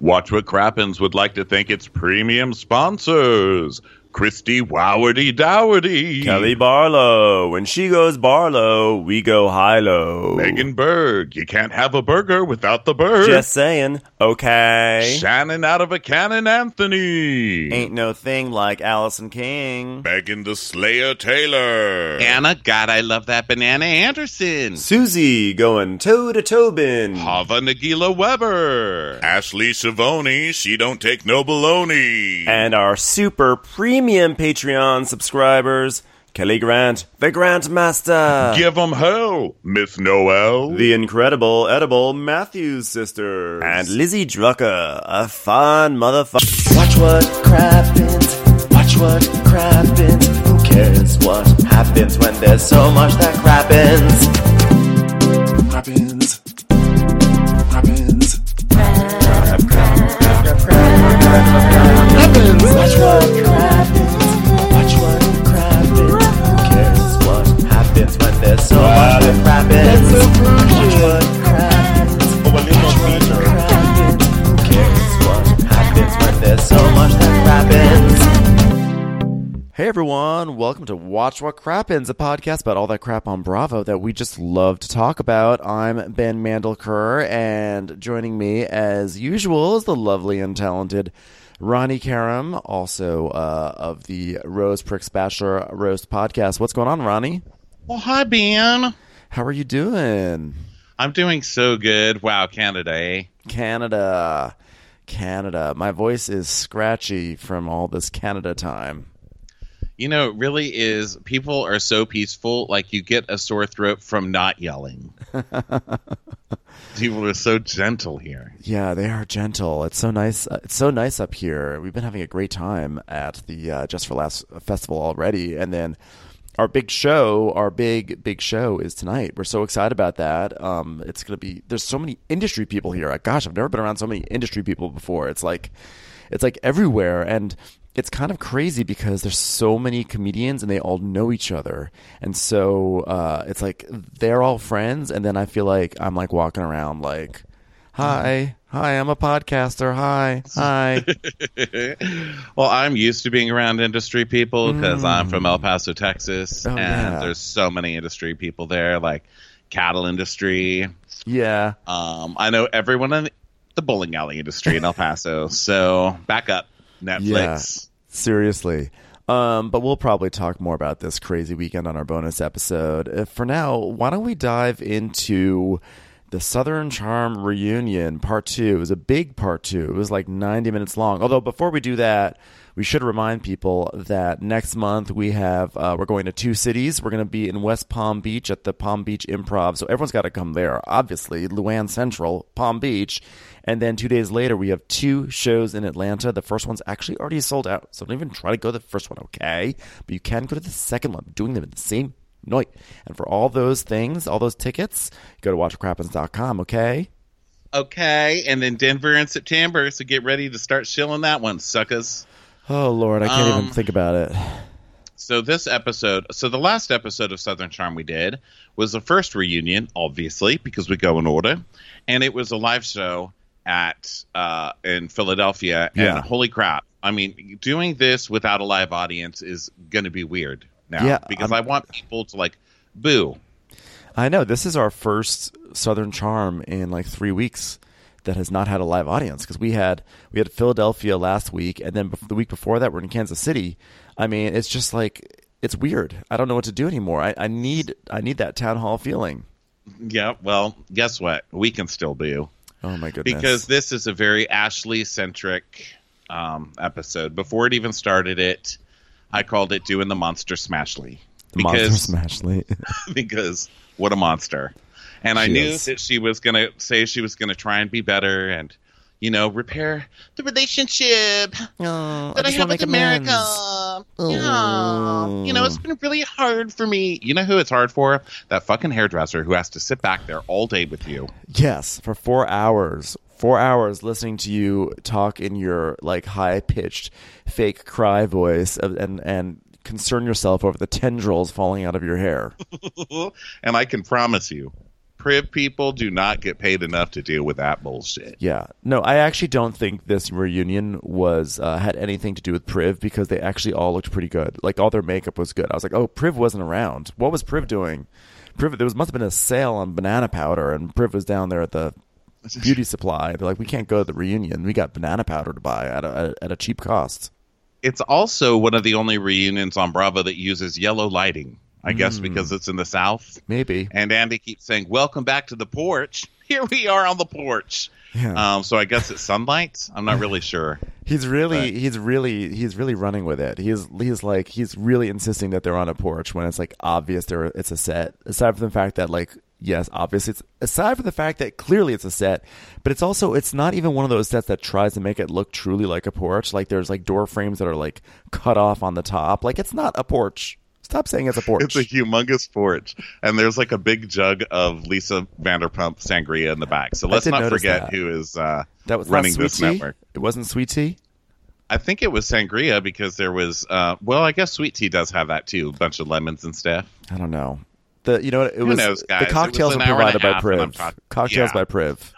Watch What Crappens would like to thank its premium sponsors. Christy Wowardy Dowardy. Kelly Barlow. When she goes Barlow, we go high-low. Megan Berg. You can't have a burger without the bird. Just saying. Okay. Shannon out of a cannon Anthony. Ain't no thing like Allison King. Megan the Slayer Taylor. Anna, God, I love that banana Anderson. Susie going toe to Tobin. Hava Nagila Weber. Ashley Savoni. She don't take no baloney. And our super premium Patreon subscribers, Kelly Grant, the Grant Master. Give 'em hell, Miss Noel. The incredible edible Matthews sisters. And Lizzie Drucker, a fun motherfucker. Watch what crappens, watch what crappens. Who cares what happens when there's so much that crappens? Crappens, crappens, crappens. Watch what crappens, watch what crappens. Who cares what happens when there's so much that crappens? Watch what crappens, watch what crappens. Who cares what happens when there's so much that crappens? Hey everyone, welcome to Watch What Crappens, a podcast about all that crap on Bravo that we just love to talk about. I'm Ben Mandelker, and joining me as usual is the lovely and talented Ronnie Karam, also of the Rose Pricks Bachelor Roast podcast. What's going on, Ronnie? Well, hi, Ben. How are you doing? I'm doing so good. Wow, Canada, eh? Canada. My voice is scratchy from all this Canada time. You know, it really is. People are so peaceful, like you get a sore throat from not yelling. People are so gentle here. Yeah, they are gentle. It's so nice. It's so nice up here. We've been having a great time at the Just for Laughs festival already, and then our big show, our big show is tonight. We're so excited about that. It's gonna be. There's so many industry people here. Gosh, I've never been around so many industry people before. It's like everywhere, and it's kind of crazy because there's so many comedians and they all know each other. And so it's like they're all friends. And then I feel like I'm like walking around like, hi, I'm a podcaster. Hi. Well, I'm used to being around industry people because I'm from El Paso, Texas. There's so many industry people there, like cattle industry. Yeah. I know everyone in the bowling alley industry in El Paso. So back up. Netflix. Yeah, seriously. But we'll probably talk more about this crazy weekend on our bonus episode. For now, why don't we dive into the Southern Charm reunion, part 2. It was a big part 2. It was like 90 minutes long. Although before we do that, we should remind people that next month we have we're going to 2 cities. We're going to be in West Palm Beach at the Palm Beach Improv. So everyone's got to come there. Obviously, Luann Central, Palm Beach. And then 2 days later, we have 2 shows in Atlanta. The first one's actually already sold out. So don't even try to go to the first one, okay? But you can go to the second one, doing them in the same night. And for all those things, all those tickets, go to watchwhatcrappens.com, okay? Okay, and then Denver in September, so get ready to start shilling that one, suckers. Oh, Lord, I can't even think about it. So the last episode of Southern Charm we did was the first reunion, obviously, because we go in order. And it was a live show at in Philadelphia, and holy crap, I mean, doing this without a live audience is going to be weird now, because I want people to like boo. I know, this is our first Southern Charm in like 3 weeks that has not had a live audience, because we had Philadelphia last week, and then the week before that we're in Kansas City. I mean, it's just like, it's weird. I don't know what to do anymore. I need that town hall feeling. Yeah, well, guess what? We can still boo. Oh, my goodness. Because this is a very Ashley-centric episode. Before it even started I called it Doing the Monster Smashly. Because what a monster. And I knew that she was going to say she was going to try and be better and, you know, repair the relationship that I have with America. Yeah. You know, it's been really hard for me. You know who it's hard for? That fucking hairdresser who has to sit back there all day with you. Yes, for 4 hours. 4 hours listening to you talk in your like high-pitched fake cry voice and concern yourself over the tendrils falling out of your hair. And I can promise you, Priv people do not get paid enough to deal with that bullshit. Yeah. No, I actually don't think this reunion was had anything to do with Priv because they actually all looked pretty good. Like, all their makeup was good. I was like, oh, Priv wasn't around. What was Priv doing? Priv, must have been a sale on banana powder, and Priv was down there at the beauty supply. They're like, we can't go to the reunion. We got banana powder to buy at a cheap cost. It's also one of the only reunions on Bravo that uses yellow lighting. I guess because it's in the South. Maybe. And Andy keeps saying, welcome back to the porch. Here we are on the porch. Yeah. So I guess it's sunlight. I'm not really sure. He's really running with it. He's really insisting that they're on a porch when it's like obvious it's a set. Aside from the fact that, like, yes, obviously it's aside from the fact that clearly it's a set, but it's not even one of those sets that tries to make it look truly like a porch. Like, there's like door frames that are like cut off on the top. Like, it's not a porch. Stop saying it's a porch. It's a humongous porch, and there's like a big jug of Lisa Vanderpump sangria in the back. So let's not forget who is running this network. It wasn't Sweet Tea? I think it was sangria because there was, I guess Sweet Tea does have that too, a bunch of lemons and stuff. I don't know. Who knows, guys? The cocktails were provided by Priv. Cocktails by Priv.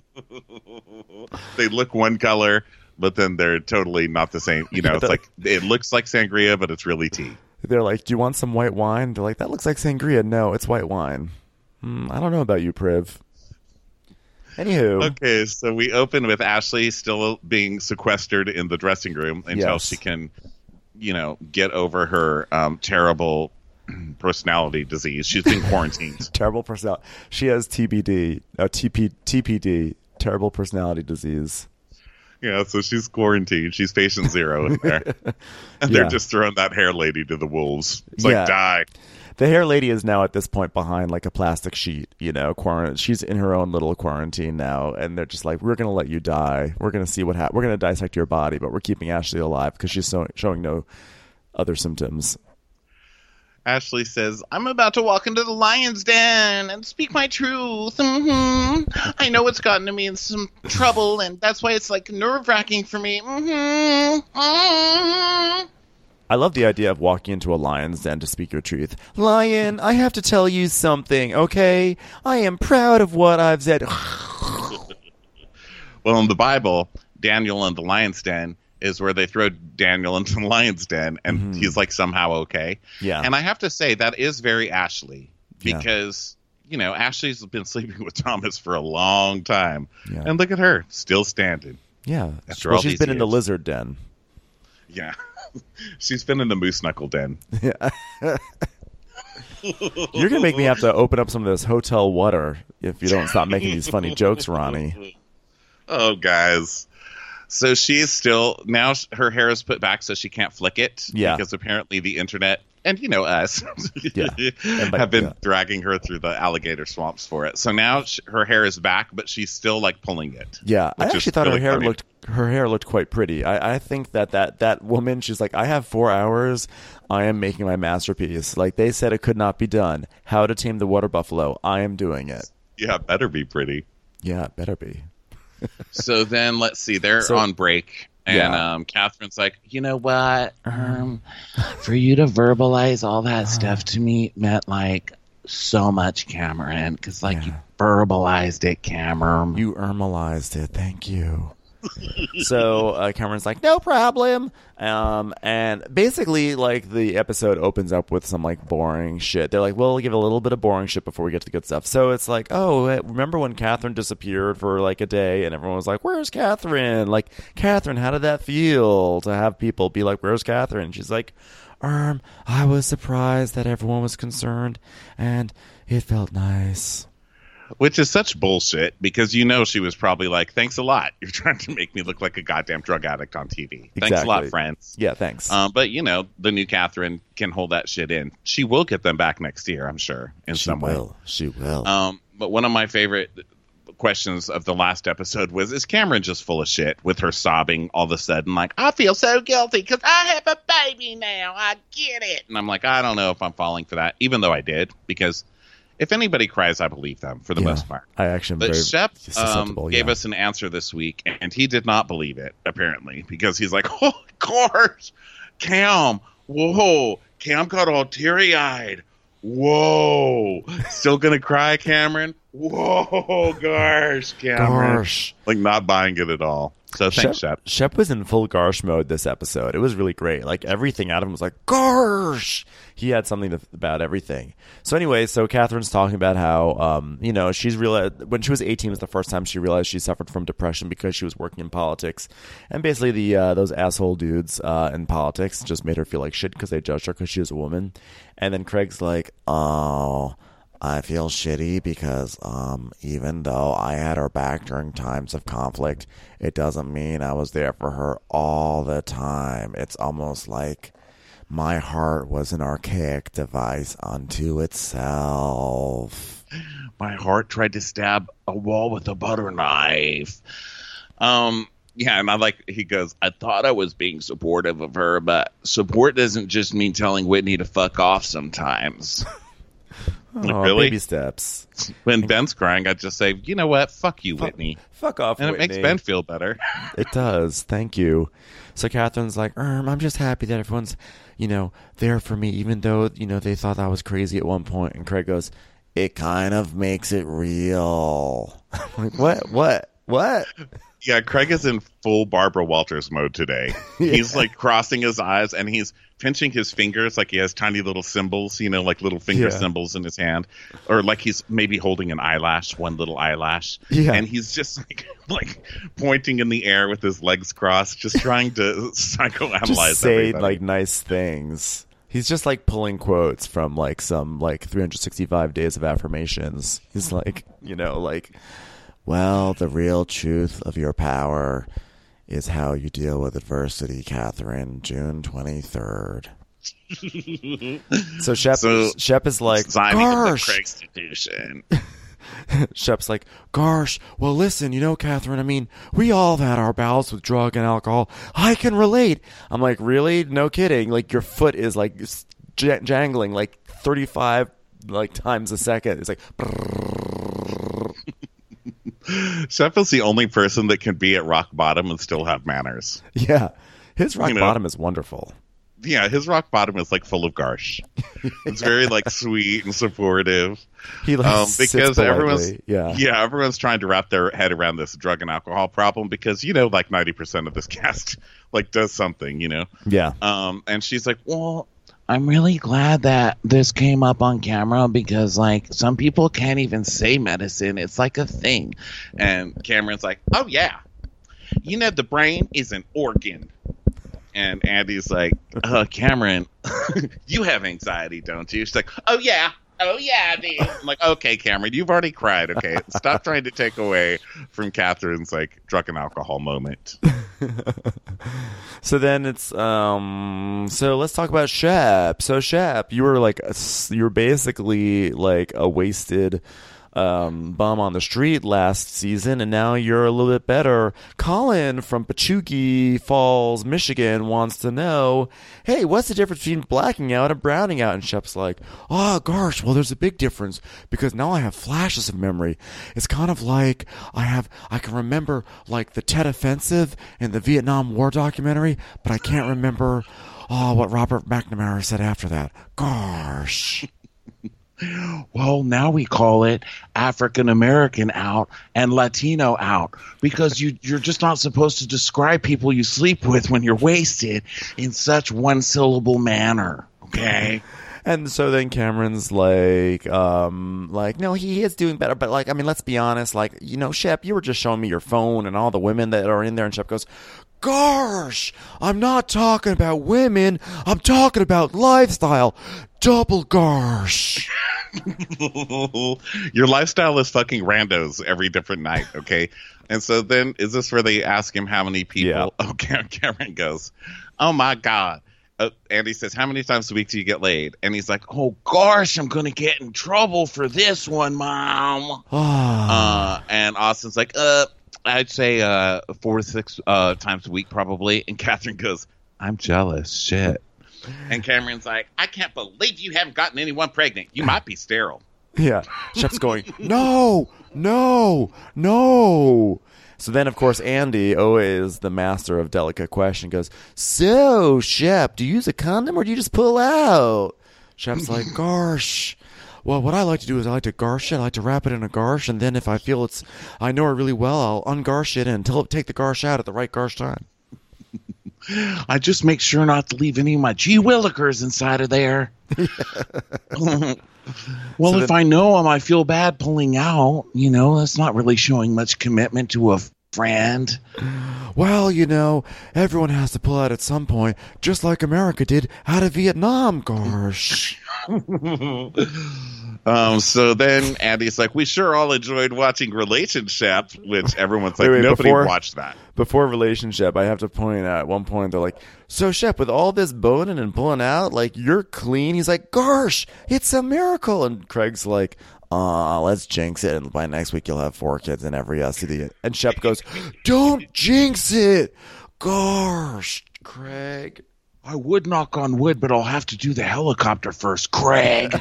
They look one color, but then they're totally not the same. You know, it's like it looks like sangria, but it's really tea. They're like, do you want some white wine? They're like, that looks like sangria. No, it's white wine. I don't know about you, Priv. Anywho. Okay, so we open with Ashley still being sequestered in the dressing room until she can, get over her terrible personality disease. She's been quarantined. Terrible personality. She has TPD, terrible personality disease. Yeah, so she's quarantined. She's patient zero in there. And they're just throwing that hair lady to the wolves. It's like, die. The hair lady is now at this point behind like a plastic sheet, She's in her own little quarantine now, and they're just like, we're going to let you die. We're going to see what happens. We're going to dissect your body, but we're keeping Ashley alive because she's showing no other symptoms. Ashley says, I'm about to walk into the lion's den and speak my truth. I know it's gotten me in some trouble, and that's why it's like nerve-wracking for me. I love the idea of walking into a lion's den to speak your truth. Lion, I have to tell you something, okay? I am proud of what I've said. Well, in the Bible, Daniel in the lion's den is where they throw Daniel into the lion's den, and he's like somehow okay. Yeah. And I have to say that is very Ashley because, Ashley's been sleeping with Thomas for a long time. Yeah. And look at her, still standing. Yeah. She's been in the lizard den. Yeah. She's been in the moose knuckle den. Yeah. You're going to make me have to open up some of this hotel water if you don't stop making these funny jokes, Ronnie. Oh, guys. So she's still, now her hair is put back so she can't flick it. Yeah. Because apparently the internet, and us, have been dragging her through the alligator swamps for it. So now her hair is back, but she's still like pulling it. Yeah. I actually thought really her hair looked quite pretty. I think that woman, she's like, I have 4 hours. I am making my masterpiece. Like they said it could not be done. How to Tame the Water Buffalo. I am doing it. Yeah, it better be pretty. Yeah, it better be. So then let's see, they're on break, and Catherine's like, you know what? For you to verbalize all that stuff to me meant like so much, Cameron, because you verbalized it, Cameron. You Irmalized it. Thank you. So Cameron's like, no problem. And basically, like, the episode opens up with some like boring shit. They're like, well, we'll give a little bit of boring shit before we get to the good stuff. So it's like, oh, remember when Catherine disappeared for like a day and everyone was like, where's Catherine? Like, Catherine, how did that feel to have people be like, where's Catherine? She's like, I was surprised that everyone was concerned and it felt nice. Which is such bullshit because she was probably like, thanks a lot. You're trying to make me look like a goddamn drug addict on TV. Exactly. Thanks a lot, friends. Yeah, thanks. But, the new Catherine can hold that shit in. She will get them back next year, I'm sure, in some way. She will. But one of my favorite questions of the last episode was, is Cameron just full of shit with her sobbing all of a sudden? Like, I feel so guilty because I have a baby now. I get it. And I'm like, I don't know if I'm falling for that, even though I did, because if anybody cries, I believe them for the most part. I actually am but very Shep susceptible. Gave us an answer this week, and he did not believe it, apparently, because he's like, oh, gosh, Cam, whoa, Cam got all teary-eyed. Whoa. Still going to cry, Cameron? Whoa, gosh, Cameron. Gosh. Like, not buying it at all. So thanks, Shep. Shep was in full Garsh mode this episode. It was really great. Like, everything out of him was like, Garsh! He had something about everything. So anyway, Catherine's talking about how, she's realized when she was 18 was the first time she realized she suffered from depression because she was working in politics. And basically those asshole dudes in politics just made her feel like shit because they judged her because she was a woman. And then Craig's like, oh, I feel shitty because even though I had her back during times of conflict, it doesn't mean I was there for her all the time. It's almost like my heart was an archaic device unto itself. My heart tried to stab a wall with a butter knife. Yeah, and he goes, I thought I was being supportive of her, but support doesn't just mean telling Whitney to fuck off sometimes. Oh, really? Baby steps. When Ben's crying, I just say, you know what? Fuck you, Whitney. Fuck off, and Whitney. It makes Ben feel better. It does. Thank you. So Catherine's like, I'm just happy that everyone's, there for me, even though, they thought I was crazy at one point. And Craig goes, it kind of makes it real. I'm like, what? Yeah, Craig is in full Barbara Walters mode today. Yeah. He's like crossing his eyes and he's pinching his fingers like he has tiny little symbols, like little finger symbols in his hand. Or like he's maybe holding an eyelash, one little eyelash. Yeah. And he's just like pointing in the air with his legs crossed, just trying to psychoanalyze just say everybody. like nice things. He's just like pulling quotes from like some like 365 days of affirmations. He's like, well, the real truth of your power is how you deal with adversity, Catherine. June 23rd. So Shep is like, signing of the Garsh. Craigstitution. Shep's like, Garsh, well, listen, Catherine, I mean, we all have had our bouts with drug and alcohol. I can relate. I'm like, really? No kidding. Like, your foot is like jangling like 35 like times a second. It's like, Shep is the only person that can be at rock bottom and still have manners. yeah. His rock bottom is wonderful. Yeah, his rock bottom is like full of Garsh. It's very like sweet and supportive. He like because everyone's politely. everyone's trying to wrap their head around this drug and alcohol problem because like 90% of this cast like does something, Yeah. And she's like, well, I'm really glad that this came up on camera because like some people can't even say medicine. It's like a thing. And Cameron's like, oh yeah, the brain is an organ. And Andy's like, Cameron, you have anxiety, don't you? She's like, oh yeah, dude. I'm like, okay, Cameron, you've already cried. Okay, stop trying to take away from Catherine's like drug and alcohol moment. So then it's so let's talk about Shep. So Shep, you were basically like a wasted bum on the street last season, and now you're a little bit better. Colin from Pachugi Falls, Michigan wants to know, hey, what's the difference between blacking out and browning out? And Shep's like, oh gosh, well there's a big difference because now I have flashes of memory. It's kind of like I can remember like the Tet Offensive in the Vietnam War documentary, but I can't remember what Robert McNamara said after that. Gosh. Well, now we call it African American out and Latino out because you're just not supposed to describe people you sleep with when you're wasted in such one-syllable manner, okay? And so then Cameron's like, no, he is doing better, but like, I mean, let's be honest, like, Shep, you were just showing me your phone and all the women that are in there, and Shep goes, gosh, I'm not talking about women, I'm talking about lifestyle. Double gosh. Your lifestyle is fucking randos every different night, okay? And so then, is this where they ask him how many people? Yeah. Okay, Cameron goes, oh my God. Andy says, how many times a week do you get laid? And he's like, oh gosh, I'm going to get in trouble for this one, Mom. And Austin's like, I'd say 4 to 6 times a week probably. And Catherine goes, I'm jealous. Shit. And Cameron's like, I can't believe you haven't gotten anyone pregnant. You might be sterile. Yeah. Shep's going, no. So then, of course, Andy, always the master of delicate question, goes, so, Shep, do you use a condom or do you just pull out? Shep's like, gosh, well, what I like to do is I like to garsh it. I like to wrap it in a garsh, and then if I feel I know it really well, I'll ungarsh it and take the garsh out at the right garsh time. I just make sure not to leave any of my G Willikers inside of there. Well, So if then- I know him, I feel bad pulling out. That's not really showing much commitment to a friend. Well, everyone has to pull out at some point, just like America did out of Vietnam, garsh. So then Andy's like, we sure all enjoyed watching Relationship, which everyone's like, Wait, nobody before- watched that. Before relationship, I have to point out at one point, they're like, so Shep, with all this boning and pulling out, like, you're clean? He's like, gosh, it's a miracle. And Craig's like, let's jinx it, and by next week you'll have 4 kids and every STD. And Shep goes, don't jinx it. Gosh, Craig. I would knock on wood, but I'll have to do the helicopter first, Craig.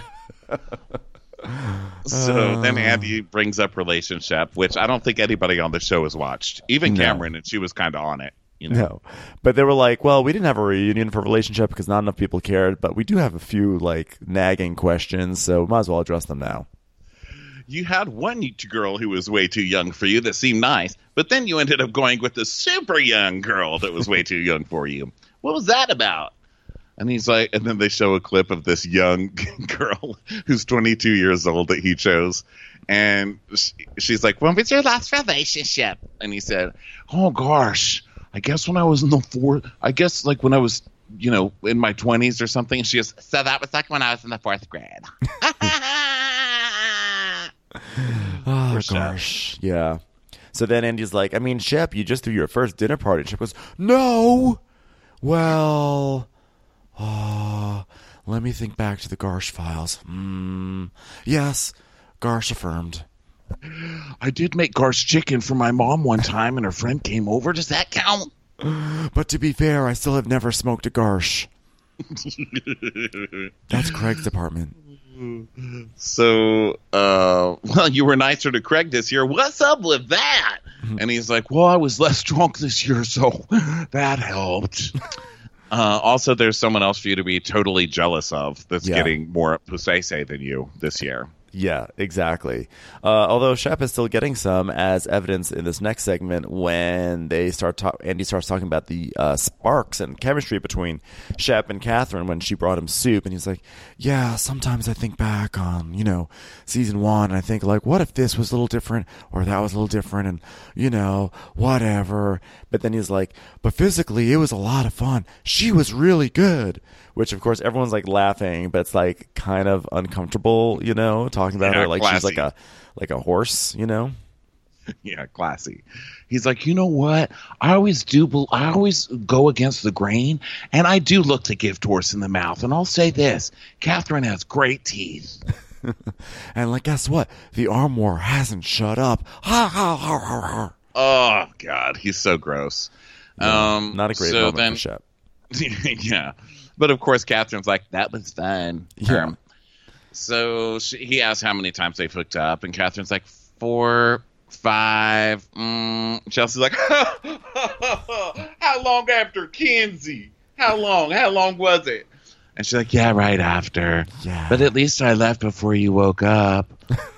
So then Andy brings up Relationship, which I don't think anybody on the show has watched. Even No. Cameron, and she was kind of on it. No. But they were like, well, we didn't have a reunion for relationship because not enough people cared, but we do have a few, like, nagging questions, so we might as well address them now. You had one girl who was way too young for you that seemed nice, but then you ended up going with the super young girl that was way too young for you. What was that about? And he's like, and then they show a clip of this young girl who's 22 years old that he chose. And she's like, when was your last relationship? And he said, oh, gosh, I guess when I was in the when I was, in my 20s or something. And she goes, so that was like when I was in the 4th grade. Oh, Poor Shep. gosh. Yeah. So then Andy's like, I mean, Shep, you just threw your first dinner party. And Shep goes, no. Well, let me think back to the Garsh files. Yes, Garsh affirmed. I did make Garsh chicken for my mom one time, and her friend came over. Does that count? But to be fair, I still have never smoked a Garsh. That's Craig's department. So, well, you were nicer to Craig this year. What's up with that? And he's like, well, I was less drunk this year, so that helped. Also, there's someone else for you to be totally jealous of that's Yeah. getting more Pusese than you this year. Yeah, exactly. Although Shep is still getting some, as evidence in this next segment when they Andy starts talking about the sparks and chemistry between Shep and Catherine when she brought him soup, and he's like, "Yeah, sometimes I think back on season 1, and I think like, what if this was a little different or that was a little different, and whatever." But then he's like, "But physically, it was a lot of fun. She was really good." Which, of course, everyone's like laughing, but it's like kind of uncomfortable, talking about Yeah, her like she's classy. like a horse, Yeah, classy. He's like, you know what? I always go against the grain, and I do look the gift horse in the mouth. And I'll say this: Catherine has great teeth. And like, guess what? The arm war hasn't shut up. Ha ha ha ha ha. Oh God, he's so gross. Not a great so moment then, for Shep. Yeah, but of course, Catherine's like, that was fun. Yeah. So he asks how many times they've hooked up, and Catherine's like 4, 5. Chelsea's like, how long after Kenzie? How long? How long was it? And she's like, yeah, right after. Yeah. But at least I left before you woke up.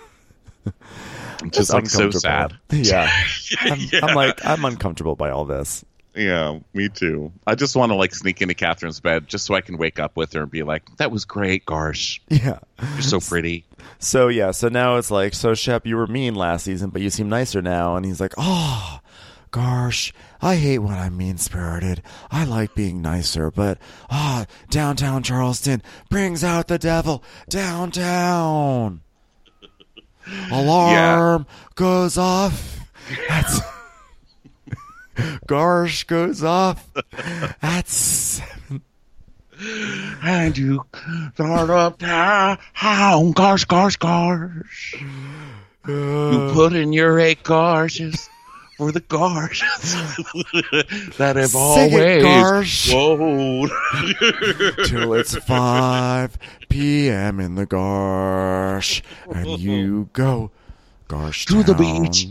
I'm just like so sad. Yeah. Yeah. I'm uncomfortable by all this. Yeah, me too. I just want to like sneak into Catherine's bed just so I can wake up with her and be like, that was great, Garsh. Yeah. You're so pretty. So now it's like, so Shep, you were mean last season, but you seem nicer now. And he's like, oh, gosh, I hate when I'm mean-spirited. I like being nicer, but downtown Charleston brings out the devil. Downtown. Alarm goes off. That's Garsh goes off at 7. And you start up down, Garsh. You put in your 8 Garshes for the Garshes that have Sing it, Garsh. always flowed. Till it's 5 p.m. in the Garsh, and you go Garsh To the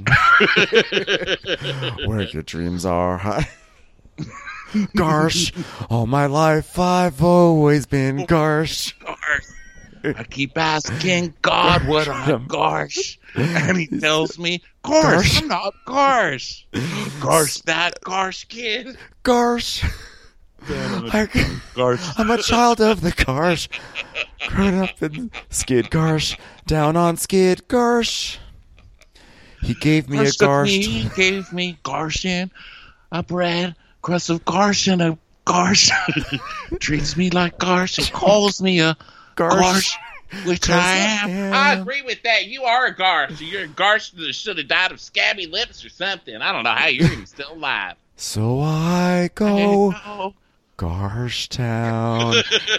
beach, where your dreams are high. Garsh, all my life I've always been Garsh. I keep asking God what I'm Garsh. And he tells me, Garsh, I'm not Garsh. Garsh that, Garsh kid. Garsh. I'm a child of the Garsh. Grown up in Skid Garsh. Down on Skid Garsh. He gave me a Garsh. He gave me Garsh and a bread, crust of Garsh and a Garsh. Treats me like Garsh and calls me a Garsh, which I am. I agree with that. You are a Garsh. You're a Garsh that should have died of scabby lips or something. I don't know how you're even still alive. So I go Garsh Town.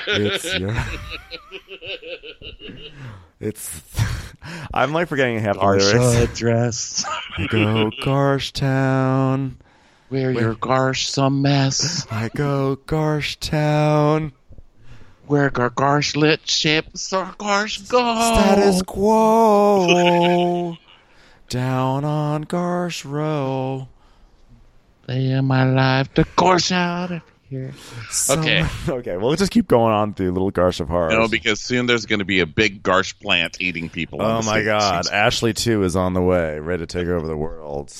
It's I'm like forgetting half the lyrics. Dress. I go Garsh Town. Where your Garsh some mess. I go Garsh Town. Where Garsh lit ships or Garsh go. Status quo. Down on Garsh Row. They in my life to Garsh out of here. Okay, we'll just keep going on through Little Garsh of Horrors. No, because soon there's going to be a big Garsh plant eating people. Oh my God. Ashley 2 is on the way, ready to take over the world.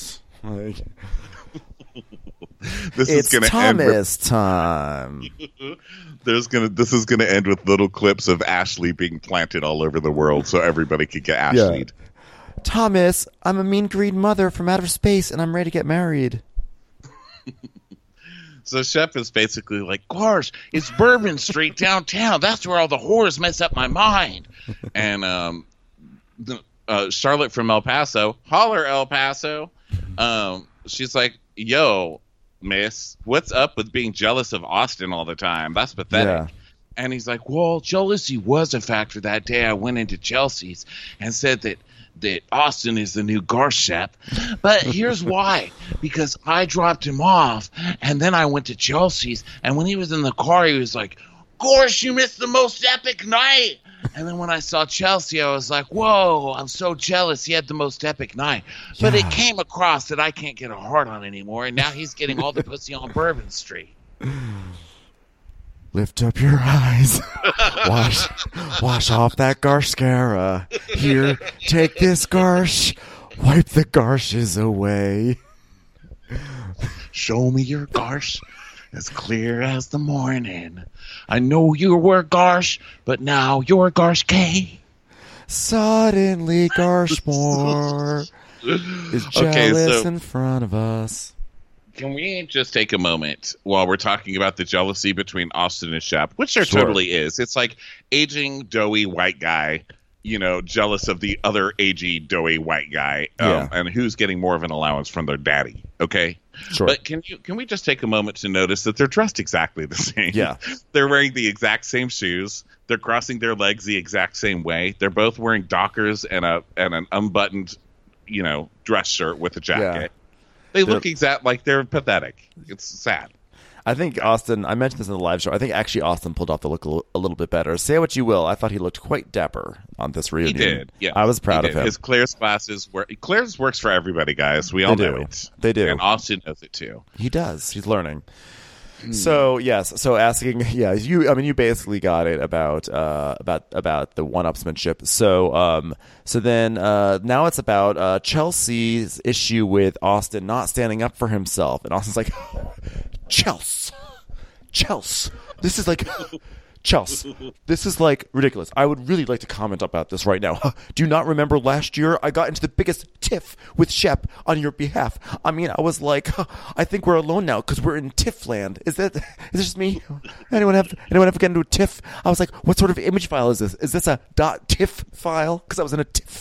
This it's is going to end with time. This is going to end with little clips of Ashley being planted all over the world, so everybody could get Ashley'd. Yeah. Thomas, I'm a mean green mother from outer space, and I'm ready to get married. So Shep is basically like, Garsh, it's Bourbon Street downtown. That's where all the whores mess up my mind. And Charlotte from El Paso, holler El Paso. She's like, yo, miss, what's up with being jealous of Austin all the time? That's pathetic. Yeah. And he's like, well, jealousy was a factor that day I went into Chelsea's and said that Austin is the new Garsh Shep. But here's why. Because I dropped him off, and then I went to Chelsea's, and when he was in the car, he was like, Garsh, you missed the most epic night. And then when I saw Chelsea, I was like, whoa, I'm so jealous. He had the most epic night. But it came across that I can't get a heart on anymore, and now he's getting all the pussy on Bourbon Street. Lift up your eyes. Wash off that Garshcara. Here, take this Garsh. Wipe the Garshes away. Show me your Garsh as clear as the morning. I know you were Garsh, but now you're Garsh K. Suddenly Garshmore is jealous in front of us. Can we just take a moment while we're talking about the jealousy between Austin and Shep, which there totally is. It's like aging, doughy white guy, jealous of the other aging, doughy white guy, and who's getting more of an allowance from their daddy. Okay. Sure. But can we just take a moment to notice that they're dressed exactly the same? Yeah. They're wearing the exact same shoes. They're crossing their legs the exact same way. They're both wearing Dockers and an unbuttoned, dress shirt with a jacket. Yeah. They look like they're pathetic. It's sad. I think Austin, I mentioned this in the live show, I think actually Austin pulled off the look a little bit better. Say what you will, I thought he looked quite dapper on this reunion. He did, yeah. I was proud of him. His Claire's glasses Claire's works for everybody, guys. We all know it. They do. And Austin knows it too. He does. He's learning. So yes, asking, you basically got it about the one-upsmanship. So then now it's about Chelsea's issue with Austin not standing up for himself, and Austin's like, Chels, this is like. Chels, this is like ridiculous. I would really like to comment about this right now. Do you not remember last year I got into the biggest tiff with Shep on your behalf? I mean, I was like, I think we're alone now because we're in tiff land. Is this just me? Anyone ever get into a tiff? I was like, what sort of image file is this? Is this a .tiff file? Because I was in a tiff.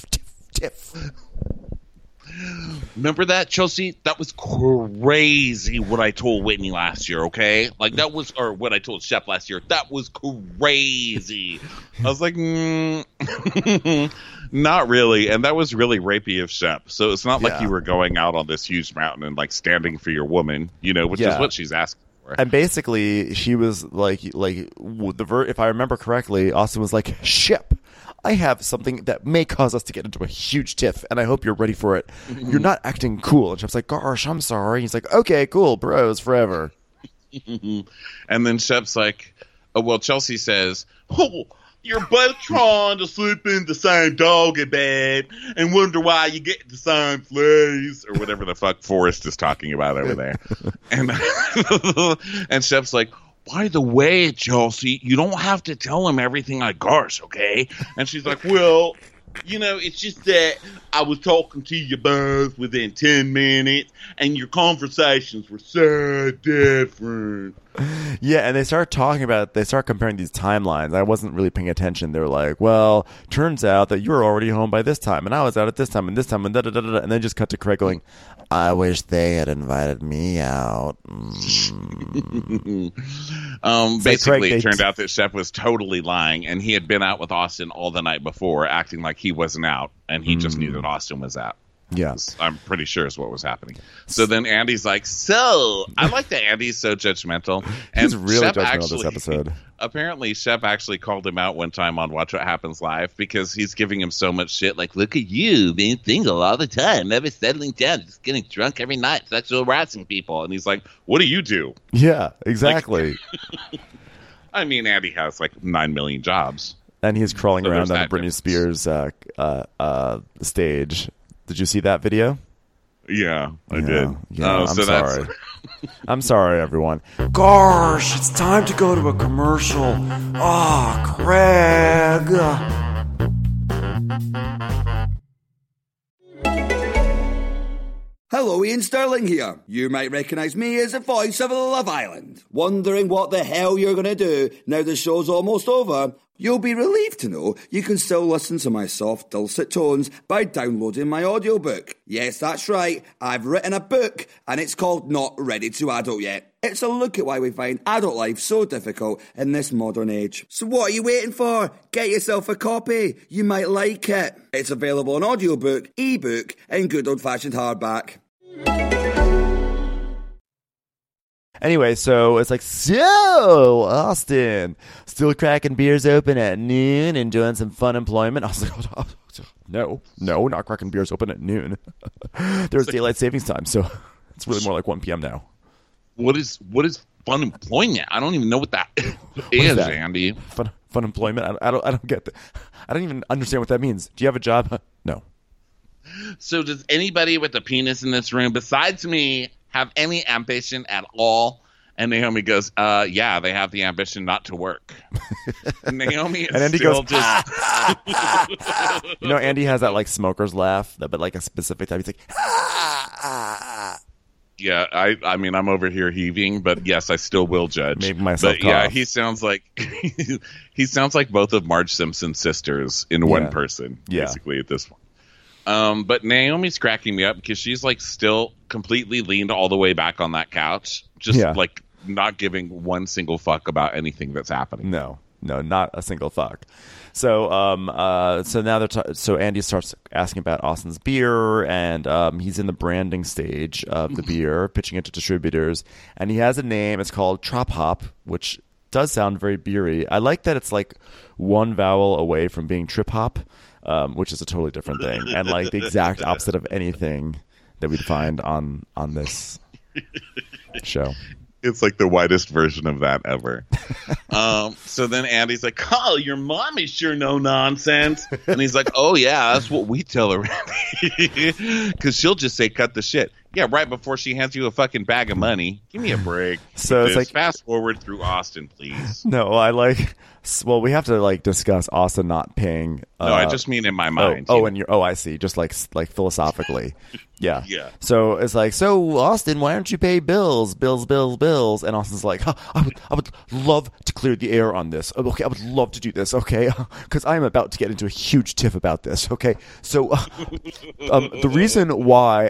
Remember that, Chelsea? That was crazy what I told Whitney last year, okay? Or what I told Shep last year. That was crazy. I was like, not really. And that was really rapey of Shep. So it's not like you were going out on this huge mountain and standing for your woman, which is what she's asking for. And basically, she was if I remember correctly, Austin was like, Shep, I have something that may cause us to get into a huge tiff, and I hope you're ready for it. You're not acting cool. And Shep's like, gosh, I'm sorry. He's like, okay, cool, bros forever. And then Shep's like, Chelsea says, you're both trying to sleep in the same doggy bed and wonder why you get the same fleas or whatever the fuck Forrest is talking about over there. And and Shep's like, by the way, Chelsea, you don't have to tell him everything I gosh, okay? And she's like, well, you know, it's just that I was talking to you both within 10 minutes, and your conversations were so different. Yeah, and they start comparing these timelines. I wasn't really paying attention. They were like, well, turns out that you were already home by this time, and I was out at this time, and da-da-da-da-da, and then just cut to Craig going, I wish they had invited me out. Basically, it turned out that Shep was totally lying, and he had been out with Austin all the night before, acting like he wasn't out, and he just knew that Austin was out. Yes, I'm pretty sure is what was happening. So then Andy's like, so I like that Andy's so judgmental. And he's really Shep judgmental this episode. Apparently, Shep actually called him out one time on Watch What Happens Live because he's giving him so much shit. Like, look at you being single all the time, never settling down, just getting drunk every night, sexual harassing people. And he's like, what do you do? Yeah, exactly. Like, I mean, Andy has like 9 million jobs. And he's crawling So around there's on that Britney Spears' stage. Did you see that video? Yeah, I did. Yeah, I'm so sorry. I'm sorry, everyone. Gosh, it's time to go to a commercial. Oh, Craig. Hello, Ian Sterling here. You might recognise me as the voice of Love Island. Wondering what the hell you're going to do now the show's almost over? You'll be relieved to know you can still listen to my soft, dulcet tones by downloading my audiobook. Yes, that's right. I've written a book, and it's called Not Ready to Adult Yet. It's a look at why we find adult life so difficult in this modern age. So what are you waiting for? Get yourself a copy. You might like it. It's available on audiobook, ebook, and good old-fashioned hardback. Anyway, so it's like, so Austin, still cracking beers open at noon and doing some fun employment. I was like, no, not cracking beers open at noon. There's daylight savings time, so it's really more like 1 p.m. now. What is fun employment? I don't even know what that is, Andy. Fun employment? I don't get that. I don't even understand what that means. Do you have a job? No. So does anybody with a penis in this room besides me have any ambition at all? And Naomi goes, yeah, they have the ambition not to work. And Naomi is and Andy still goes, just... You know, Andy has that like smoker's laugh, but like a specific type. He's like, Yeah, I mean, I'm over here heaving, but yes, I still will judge. Make myself but yeah, cough. he sounds like both of Marge Simpson's sisters in one person, basically at this point. But Naomi's cracking me up because she's like still completely leaned all the way back on that couch, just like not giving one single fuck about anything that's happening. No, not a single fuck. So, so now so Andy starts asking about Austin's beer, and he's in the branding stage of the beer, pitching it to distributors, and he has a name. It's called Trop Hop, which does sound very beery. I like that it's like one vowel away from being trip hop. Which is a totally different thing, and like the exact opposite of anything that we'd find on this show. It's like the whitest version of that ever. So then Andy's like, oh, your mommy's sure no nonsense. And he's like, oh, yeah, that's what we tell her. Because she'll just say, cut the shit. Yeah, right before she hands you a fucking bag of money. Give me a break. So it's like, fast forward through Austin, please. No, well, we have to like discuss Austin not paying. No, I just mean in my mind. I see. Just like philosophically. Yeah. Yeah. So it's like, so Austin, why don't you pay bills? And Austin's like, I would love to clear the air on this. Okay, I would love to do this. Okay, because I'm about to get into a huge tiff about this. Okay, so the reason why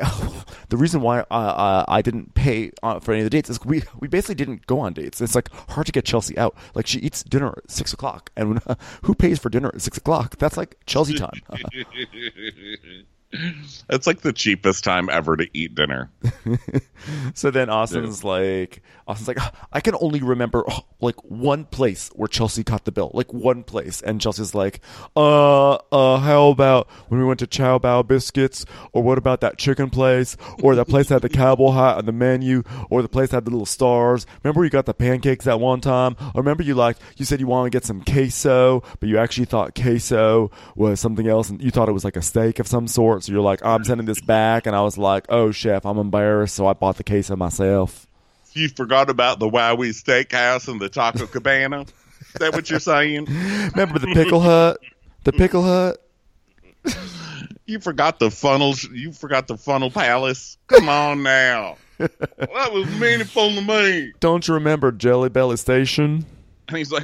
I didn't pay for any of the dates is we basically didn't go on dates. It's like hard to get Chelsea out. Like she eats dinner at 6 o'clock, and who pays for dinner at 6 o'clock? That's like Chelsea time. It's like the cheapest time ever to eat dinner. So then Austin's like, I can only remember like one place where Chelsea caught the bill, like one place. And Chelsea's like, how about when we went to Chow Bao Biscuits, or what about that chicken place, or that place that had the cowboy hat on the menu, or the place that had the little stars. Remember you got the pancakes that one time? Or remember you said you wanted to get some queso, but you actually thought queso was something else, and you thought it was like a steak of some sort. So you're like, I'm sending this back, and I was like, oh chef, I'm embarrassed, so I bought the queso myself. You forgot about the Wowie Steakhouse and the Taco Cabana? Is that what you're saying? Remember the Pickle Hut? The Pickle Hut? You forgot the funnels. You forgot the Funnel Palace. Come on now. That was meaningful to me. Don't you remember Jelly Belly Station? And he's like,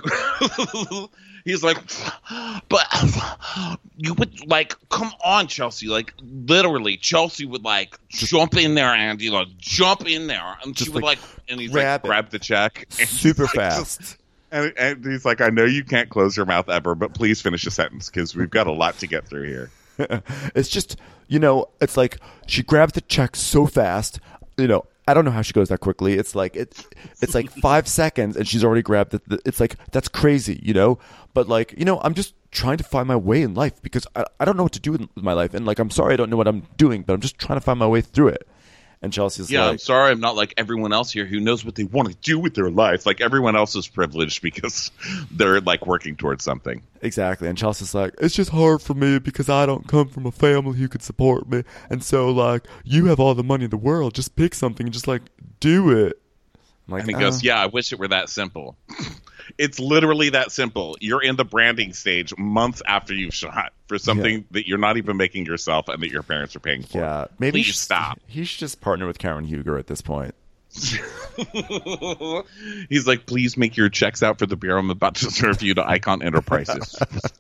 but you would like, come on, Chelsea. Like, literally, Chelsea would like jump in there, Andy, like jump in there, and she would like, and he's like, grab the check, and super like, fast. And he's like, I know you can't close your mouth ever, but please finish a sentence because we've got a lot to get through here. It's just, it's like she grabs the check so fast, I don't know how she goes that quickly. It's like it's like 5 seconds and she's already grabbed it. It's like, that's crazy, But like, I'm just trying to find my way in life because I don't know what to do with my life. And like, I'm sorry I don't know what I'm doing, but I'm just trying to find my way through it. And Chelsea's like, I'm sorry I'm not like everyone else here who knows what they want to do with their life. Like, everyone else is privileged because they're like working towards something. Exactly. And Chelsea's like, it's just hard for me because I don't come from a family who could support me. And so like, you have all the money in the world. Just pick something and just like do it. I'm like, and he goes, yeah, I wish it were that simple. It's literally that simple. You're in the branding stage months after you've shot for something that you're not even making yourself and that your parents are paying for. Yeah, maybe Please stop. He should just partner with Karen Huger at this point. He's like, please make your checks out for the beer I'm about to serve you to Icon Enterprises.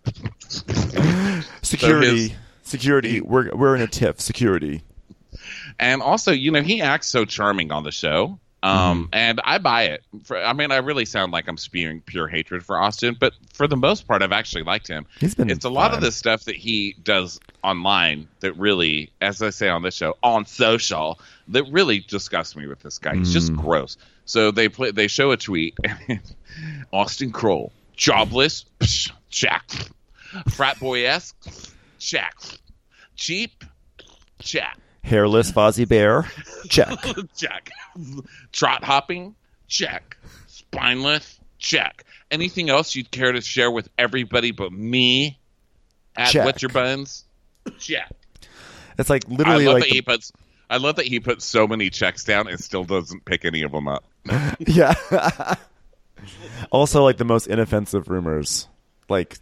Security. We're in a tiff. Security. And also, he acts so charming on the show. And I buy it. I really sound like I'm spewing pure hatred for Austin, but for the most part, I've actually liked him. It's a lot of the stuff that he does online that really, as I say on this show, on social, that really disgusts me with this guy. He's just gross. So they show a tweet, Austin Kroll, jobless, psh, check. Frat boy-esque, check. Cheap, check. Hairless Fozzie Bear, check. Check. Trot hopping, check. Spineless, check. Anything else you'd care to share with everybody but me at check. What's Your Buns? Check. It's like literally I love that he puts so many checks down and still doesn't pick any of them up. Yeah. Also, like the most inoffensive rumors. Like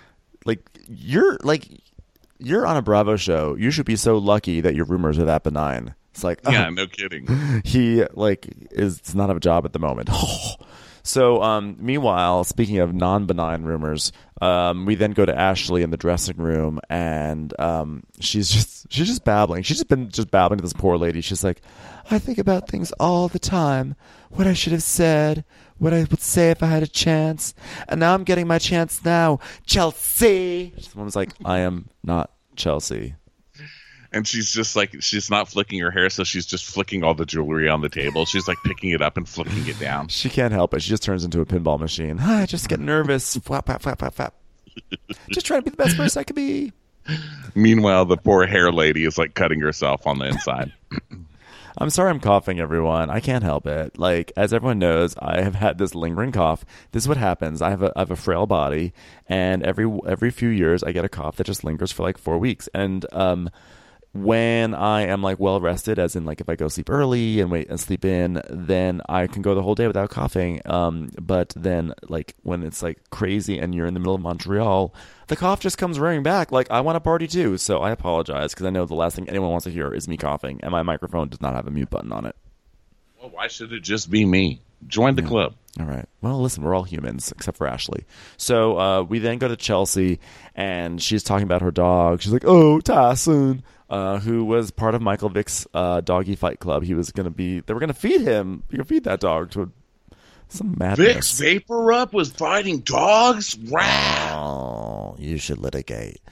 you're on a Bravo show. You should be so lucky that your rumors are that benign. It's like, yeah, no kidding. He does not have a job at the moment. So, meanwhile, speaking of non-benign rumors, we then go to Ashley in the dressing room, and she's just babbling. She's just been babbling to this poor lady. She's like, I think about things all the time. What I should have said, what I would say if I had a chance, and now I'm getting my chance now. Chelsea. Someone was like, I am not Chelsea. And she's just like, she's not flicking her hair, so she's just flicking all the jewelry on the table. She's like picking it up and flicking it down. She can't help it. She just turns into a pinball machine. I just get nervous. Flap, flap, flap, flap, flap. Just trying to be the best person I could be. Meanwhile, the poor hair lady is like cutting herself on the inside. I'm sorry I'm coughing, everyone. I can't help it. Like, as everyone knows, I have had this lingering cough. This is what happens. I have a frail body, and every few years I get a cough that just lingers for like 4 weeks. And when I am like well rested, as in like if I go sleep early and wait and sleep in, then I can go the whole day without coughing. But then like when it's like crazy and you're in the middle of Montreal, the cough just comes roaring back. Like, I want to party too. So I apologize because I know the last thing anyone wants to hear is me coughing, and my microphone does not have a mute button on it. Well, why should it just be me? Join the club. All right. Well, listen, we're all humans except for Ashley. So we then go to Chelsea, and she's talking about her dog. She's like, oh, Tyson, who was part of Michael Vick's doggy fight club. They were going to feed him. You can feed that dog to some madness. Vicks Vapor Rub was fighting dogs? Wow. Oh, you should litigate.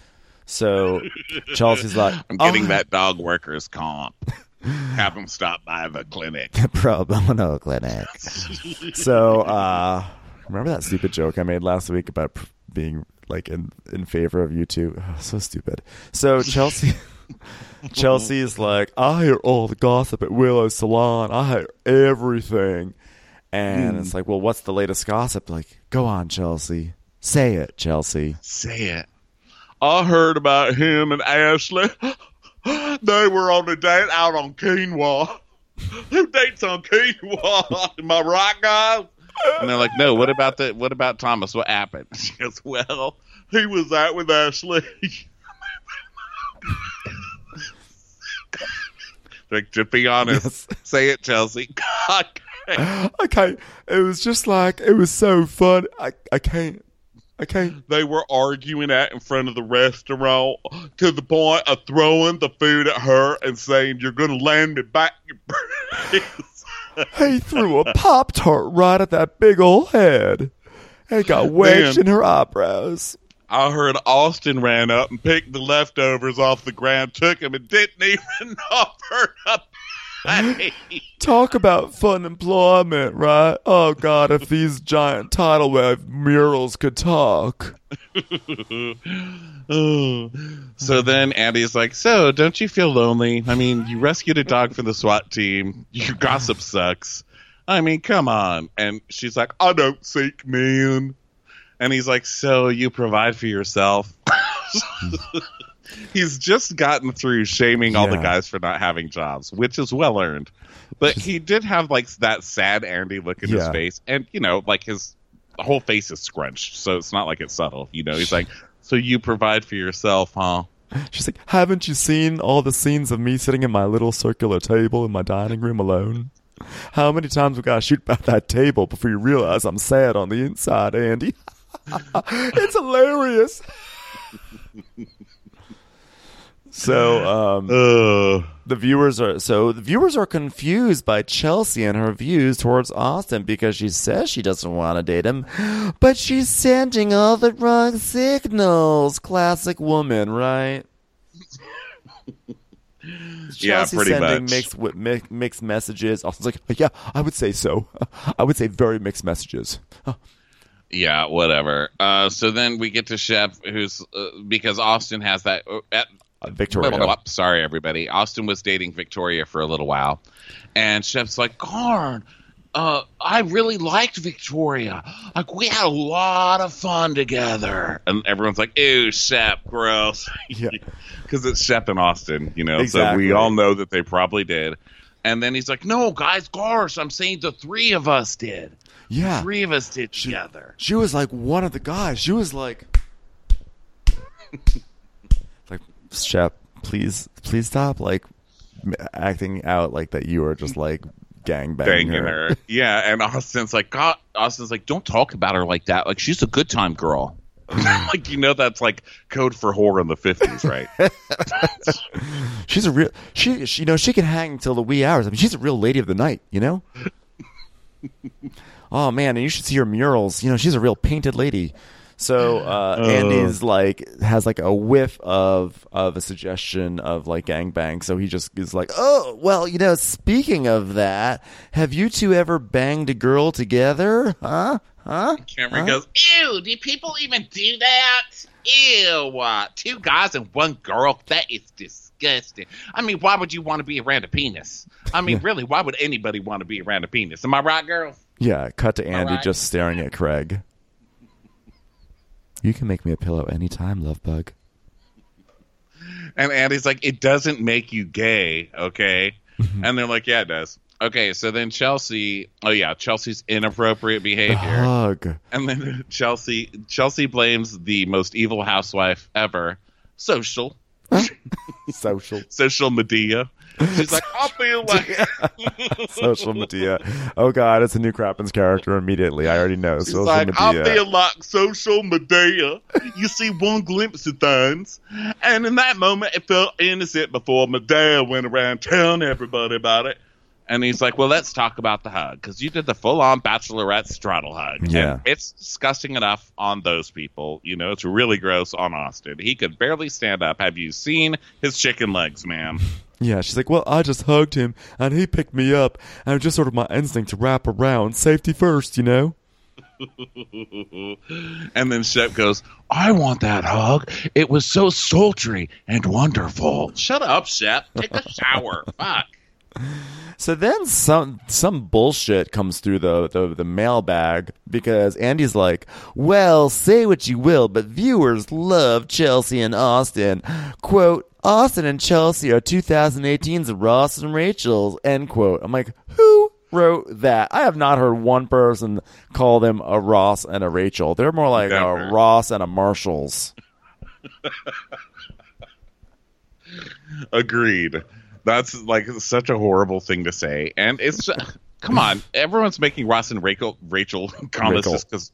So Chelsea's like, I'm getting that dog workers comp. Have them stop by the clinic. pro bono clinic. So remember that stupid joke I made last week about being like in favor of YouTube? Oh, so stupid. So Chelsea's like, I hear all the gossip at Willow's salon. I hear everything. And it's like, well, what's the latest gossip? Like, go on, Chelsea. Say it, Chelsea. Say it. I heard about him and Ashley. They were on a date out on quinoa. Who dates on quinoa? Am I right, guys? And they're like, no, what about Thomas? What happened? She goes, well, He was out with Ashley. like, to be honest, Yes. say it, Chelsea. God. Okay, it was just like, it was so fun. I can't. They were arguing in front of the restaurant to the point of throwing the food at her and saying, "You're going to land me back your brains." He threw a Pop-Tart right at that big old head. And it got wedged in her eyebrows. I heard Austin ran up and picked the leftovers off the ground, took them, and didn't even offer a penny. Talk about fun employment, right? Oh, God, if these giant tidal wave murals could talk. So then Andy's like, so don't you feel lonely? I mean, you rescued a dog from the SWAT team. Your gossip sucks. I mean, come on. And she's like, I don't seek men. And he's like, so you provide for yourself? He's just gotten through shaming all the guys for not having jobs, which is well earned. But he did have like that sad Andy look in his face. And, you know, like his whole face is scrunched. So it's not like it's subtle. You know, he's like, so you provide for yourself, huh? She's like, haven't you seen all the scenes of me sitting in my little circular table in my dining room alone? How many times we got to shoot about that table before you realize I'm sad on the inside, Andy? It's hilarious. So the viewers are confused by Chelsea and her views towards Austin because she says she doesn't want to date him, but she's sending all the wrong signals. Classic woman, right? Yeah, Chelsea's pretty sending much. mixed messages. Austin's like, yeah, I would say so. I would say very mixed messages. Yeah, whatever. So then we get to Shep, who's because Austin has that. Victoria. Sorry, everybody. Austin was dating Victoria for a little while, and Shep's like, Karn, I really liked Victoria. Like, we had a lot of fun together. And everyone's like, ew, Shep, gross. Yeah. Because it's Shep and Austin, you know, Exactly. so we all know that they probably did. And then he's like, no, guys, gosh, I'm saying the three of us did. Yeah. The three of us did together. She was like one of the guys. She was like, Shep, please stop like acting out like that you were just like banging her. Yeah, and Austin's like, don't talk about her like that. Like, she's a good time girl. Like, you know, that's like code for whore in the 50s, right? She's a real she you know, she can hang until the wee hours. I mean, she's a real lady of the night, you know? Oh man, and you should see her murals. You know, she's a real painted lady. So Andy's like has like a whiff of a suggestion of like gangbang. So he just is like, oh well, you know, speaking of that, have you two ever banged a girl together? Huh? Cameron goes, ew, do people even do that? Ew, two guys and one girl? That is disgusting. I mean, why would you want to be around a penis? I mean, really, why would anybody want to be around a penis? Am I right, girls? Yeah, cut to Andy right. just staring at Craig. You can make me a pillow anytime, love bug. And Andy's like, it doesn't make you gay, okay? And they're like, yeah, it does. Okay, so then Chelsea, Chelsea's inappropriate behavior. Hug. And then Chelsea blames the most evil housewife ever, social media. She's like, I feel like Social media. Oh God, it's a new Crappens character immediately. I already know. She's Social like, media. I feel like social media. You see one glimpse of things, and in that moment, it felt innocent before Medea went around telling everybody about it. And he's like, well, let's talk about the hug, because you did the full-on bachelorette straddle hug. Yeah. And it's disgusting enough on those people. You know, it's really gross on Austin. He could barely stand up. Have you seen his chicken legs, ma'am? Yeah, she's like, well, I just hugged him, and he picked me up, and it was just sort of my instinct to wrap around. Safety first, you know? And then Shep goes, I want that hug. It was so sultry and wonderful. Shut up, Shep. Take a shower. Fuck. So then some bullshit comes through the mailbag, because Andy's like, well, say what you will, but viewers love Chelsea and Austin. Quote, Austin and Chelsea are 2018's Ross and Rachel's, end quote. I'm like, who wrote that? I have not heard one person call them a Ross and a Rachel. They're more like a Ross and a Marshalls. Agreed. That's like such a horrible thing to say. And it's, come on, everyone's making Ross and Rachel comments just because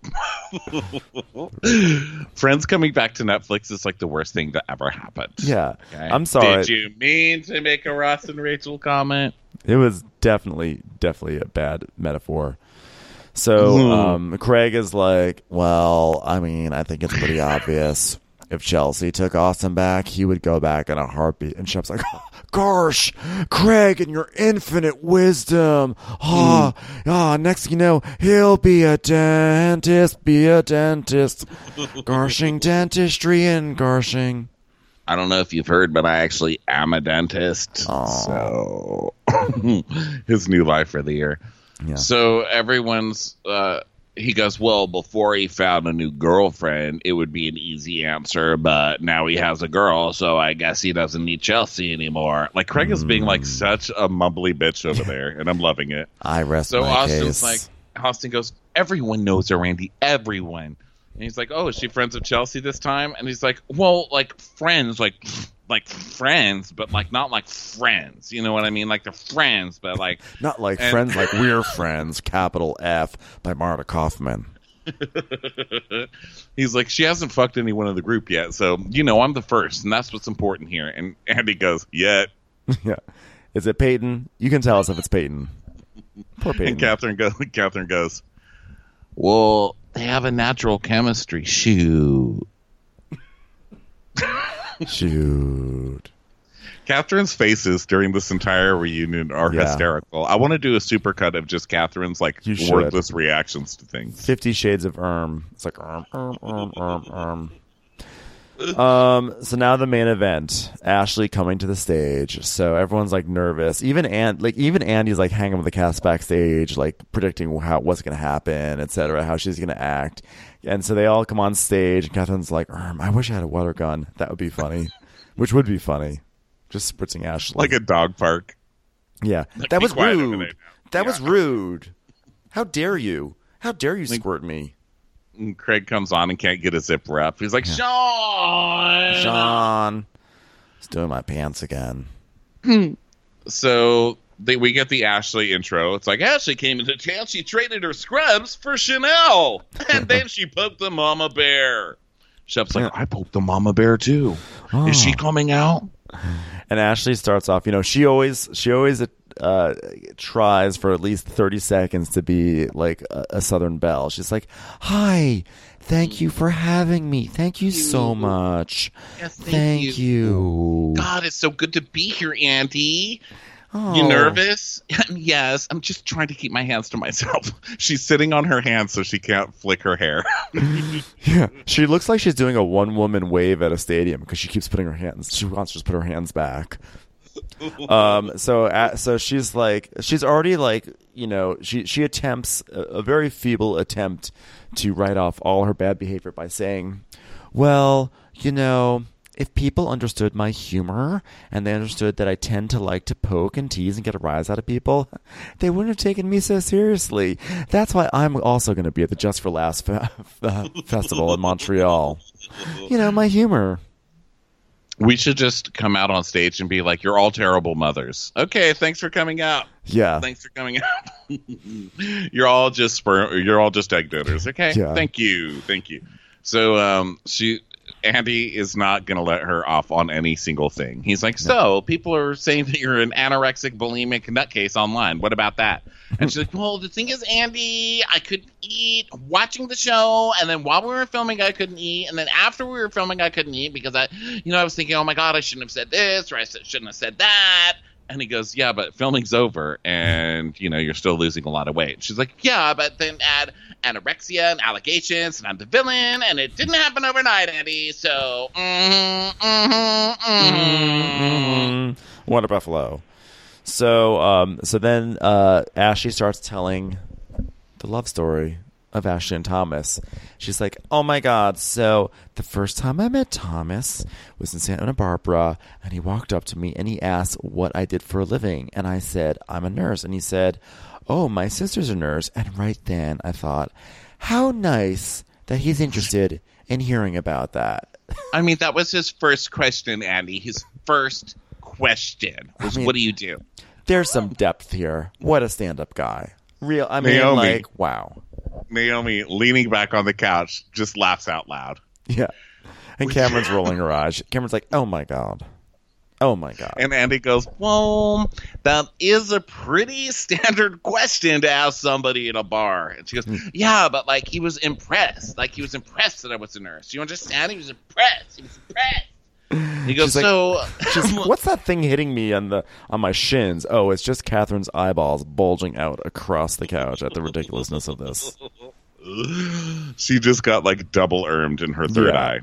Friends coming back to Netflix is like the worst thing that ever happened. Yeah. Okay? I'm sorry. Did you mean to make a Ross and Rachel comment? It was definitely a bad metaphor. So Craig is like, well, I mean, I think it's pretty obvious. If Chelsea took Austin back, he would go back in a heartbeat. And Shep's like, gosh, Craig and your infinite wisdom. Next thing you know, he'll be a dentist. Garshing dentistry and Garshing. I don't know if you've heard, but I actually am a dentist. Aww. So his new life for the year. Yeah. So everyone's he goes, well, before he found a new girlfriend, it would be an easy answer, but now he has a girl, so I guess he doesn't need Chelsea anymore. Like, Craig is being like such a mumbly bitch over there, and I'm loving it. I rest so my Austin's case. like, Austin goes, everyone knows her, Randy, everyone. And he's like, oh, is she friends with Chelsea this time? And he's like, well, like friends, like friends, but like not like friends. You know what I mean? Like they're friends, but like not like friends, like we're friends. Capital F by Marta Kaufman. He's like, she hasn't fucked anyone in the group yet, so you know I'm the first, and that's what's important here. And Andy goes, yet. Yeah, is it Peyton? You can tell us if it's Peyton. Poor Peyton. And Catherine goes, well, they have a natural chemistry. Shoot. Catherine's faces during this entire reunion are hysterical. I want to do a supercut of just Catherine's like wordless reactions to things. 50 Shades of It's like So now the main event, Ashley coming to the stage. So everyone's like nervous. Even Andy's like hanging with the cast backstage, like predicting what's going to happen, etc., how she's going to act. And so they all come on stage, and Catherine's like, I wish I had a water gun. That would be funny. Which would be funny. Just spritzing Ashley. Like a dog park. Yeah. Like, that was rude. That was rude. How dare you? How dare you squirt me? And Craig comes on and can't get a zipper up. He's like, Sean. He's doing my pants again. So we get the Ashley intro. It's like, Ashley came into town. She traded her scrubs for Chanel. And then she poked the mama bear. Shep's like, I poked the mama bear too. Oh. Is she coming out? And Ashley starts off, she always tries for at least 30 seconds to be like a Southern belle. She's like, hi, thank you for having me. Thank you so much. Yes, thank you. God, it's so good to be here, Auntie. Oh. You nervous? Yes, I'm just trying to keep my hands to myself. She's sitting on her hands so she can't flick her hair. Yeah, she looks like she's doing a one-woman wave at a stadium because she keeps putting her hands. She wants to just put her hands back. So she's already like, she attempts a very feeble attempt to write off all her bad behavior by saying, well, if people understood my humor and they understood that I tend to like to poke and tease and get a rise out of people, they wouldn't have taken me so seriously. That's why I'm also going to be at the Just for Laughs festival in Montreal. My humor. We should just come out on stage and be like, you're all terrible mothers. Okay, thanks for coming out. Yeah. Thanks for coming out. You're all just egg donors. Okay, yeah. Thank you. So Andy is not going to let her off on any single thing. He's like, so people are saying that you're an anorexic, bulimic nutcase online. What about that? And she's like, well, the thing is, Andy, I couldn't eat watching the show, and then while we were filming, I couldn't eat, and then after we were filming, I couldn't eat because I was thinking, oh my God, I shouldn't have said this, or I shouldn't have said that. And he goes, yeah, but filming's over, and, you're still losing a lot of weight. She's like, yeah, but then add anorexia and allegations, and I'm the villain, and it didn't happen overnight, Andy, so, What a buffalo. So then Ashley starts telling the love story of Ashley and Thomas. She's like, oh my God, so the first time I met Thomas was in Santa Barbara, and he walked up to me and he asked what I did for a living, and I said, I'm a nurse, and he said, oh, my sister's a nurse. And right then I thought, how nice that he's interested in hearing about that. I mean, that was his first question, Andy. His first question was, what do you do? There's some depth here. What a stand-up guy. Naomi. Wow. Naomi, leaning back on the couch, just laughs out loud. Yeah. And Cameron's rolling her eyes. Cameron's like, oh my God. Oh my God. And Andy goes, well, that is a pretty standard question to ask somebody in a bar. And she goes, yeah, but he was impressed. He was impressed that I was a nurse. You understand? He was impressed. He goes, what's that thing hitting me on my shins? Oh, it's just Catherine's eyeballs bulging out across the couch at the ridiculousness of this. She just got double ermed in her third eye.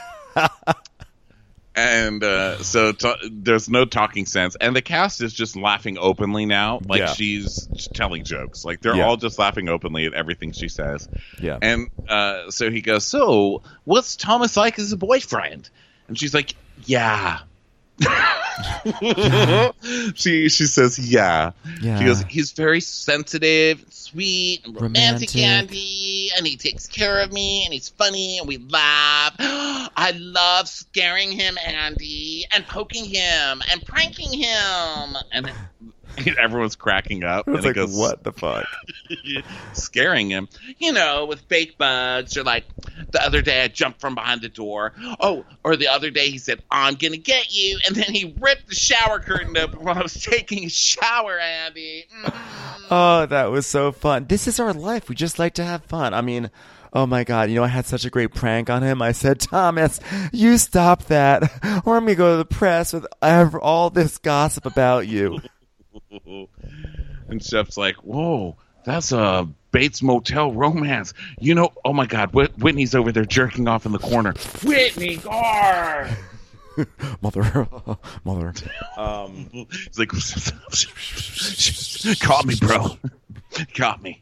And so there's no talking sense. And the cast is just laughing openly now. She's telling jokes. They're all just laughing openly at everything she says. Yeah. And so he goes, so what's Thomas like as a boyfriend? And she's like, yeah. She says, yeah. She goes, he's very sensitive, sweet, and romantic, Andy, and he takes care of me, and he's funny, and we laugh. I love scaring him, Andy, and poking him, and pranking him. And everyone's cracking up. It's and like, he goes, what the fuck? Scaring him, with fake bugs, or the other day I jumped from behind the door. Oh, or the other day he said, I'm gonna get you, and then he ripped the shower curtain open while I was taking a shower, Andy. Oh, that was so fun. This is our life. We just like to have fun. I mean, oh my God, I had such a great prank on him. I said, Thomas, you stop that, or I'm gonna go to the press with all this gossip about you. And Chef's like, whoa, that's a Bates Motel romance. Oh my God, Whitney's over there jerking off in the corner. Whitney, gar! Mother. He's like, caught me, bro. Caught me.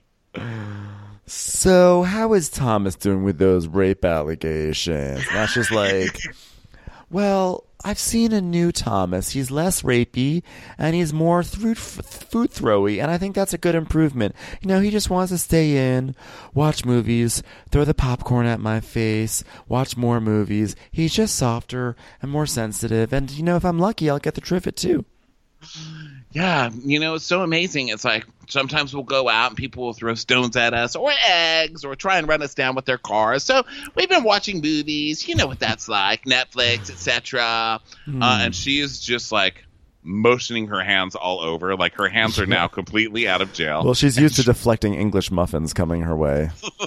So how is Thomas doing with those rape allegations? And that's just like, well, I've seen a new Thomas. He's less rapey, and he's more food throwy, and I think that's a good improvement. He just wants to stay in, watch movies, throw the popcorn at my face, watch more movies. He's just softer and more sensitive, and, if I'm lucky, I'll get the Trivet, too. Yeah, it's so amazing. It's sometimes we'll go out and people will throw stones at us or eggs or try and run us down with their cars. So we've been watching movies. You know what that's like, Netflix, etc. And she is just motioning her hands all over. Her hands are now completely out of jail. Well, she's used to deflecting English muffins coming her way.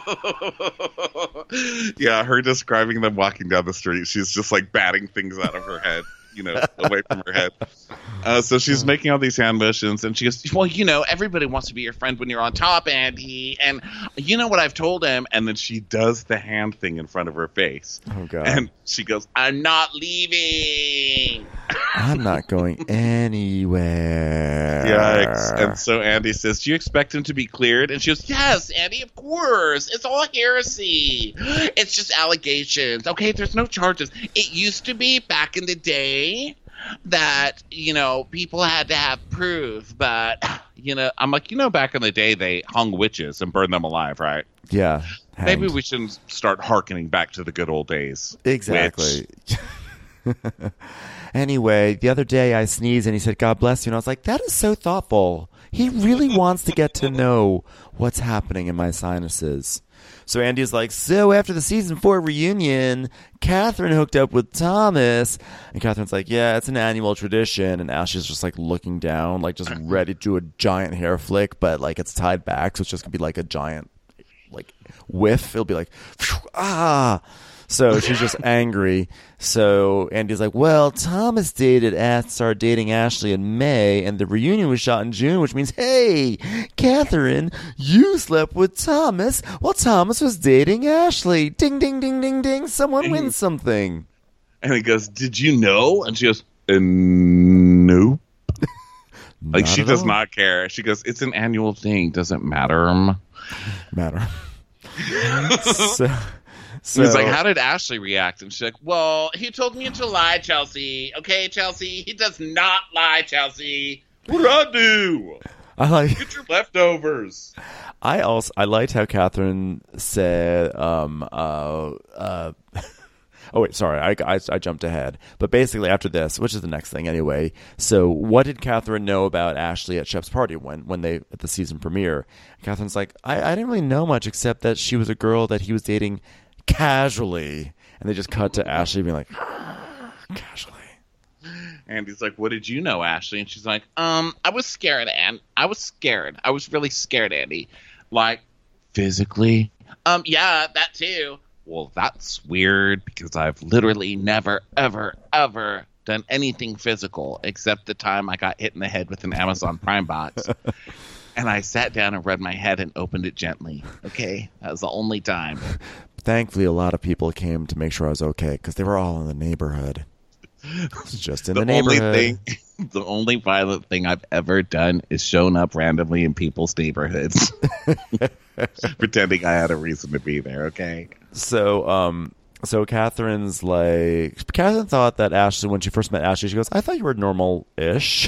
Yeah, her describing them walking down the street. She's just batting things out of her head. Away from her head. So she's making all these hand motions, and she goes, well, everybody wants to be your friend when you're on top, Andy. And you know what I've told him? And then she does the hand thing in front of her face. Oh, God. And she goes, I'm not leaving. I'm not going anywhere. Yikes. And so Andy says, do you expect him to be cleared? And she goes, yes, Andy, of course. It's all heresy. It's just allegations. Okay, there's no charges. It used to be back in the day that, people had to have proof. But, I'm like, back in the day, they hung witches and burned them alive, right? Yeah. Hanged. Maybe we shouldn't start hearkening back to the good old days. Exactly. Anyway, the other day I sneezed and he said, God bless you. And I was like, that is so thoughtful. He really wants to get to know what's happening in my sinuses. So Andy's like, so after the season 4 reunion, Catherine hooked up with Thomas. And Catherine's like, yeah, it's an annual tradition. And Ashley's just like looking down, like just ready to do a giant hair flick, but like it's tied back. So it's just going to be like a giant like whiff. It'll be like, ah. So she's just angry. So Andy's like, well, Thomas started dating Ashley in May, and the reunion was shot in June, which means, hey, Catherine, you slept with Thomas while Thomas was dating Ashley. Ding, ding, ding, ding, ding. Someone wins something. And he goes, did you know? And she goes, nope. Like, she does not care. She goes, it's an annual thing. Doesn't matter. So he's like, how did Ashley react? And she's like, well, he told me to lie, Chelsea. Okay, Chelsea? He does not lie, Chelsea. What do I do? Get your leftovers. I liked how Catherine said, oh wait, sorry, I jumped ahead. But basically after this, which is the next thing anyway, so what did Catherine know about Ashley at Shep's party when they, at the season premiere? Catherine's like, I didn't really know much except that she was a girl that he was dating casually. And they just cut to Ashley being like, casually. And he's like, what did you know, Ashley? And she's like, I was scared, Anne. I was scared. I was really scared, Andy. Like, physically? Yeah, that too. Well, that's weird because I've literally never, ever, ever done anything physical except the time I got hit in the head with an Amazon Prime box. And I sat down and rubbed my head and opened it gently. Okay? That was the only time. Thankfully, a lot of people came to make sure I was okay because they were all in the neighborhood. It's just in the neighborhood. The only violent thing I've ever done is shown up randomly in people's neighborhoods. Pretending I had a reason to be there, okay? So Catherine thought that Ashley, when she first met Ashley, she goes, I thought you were normal-ish.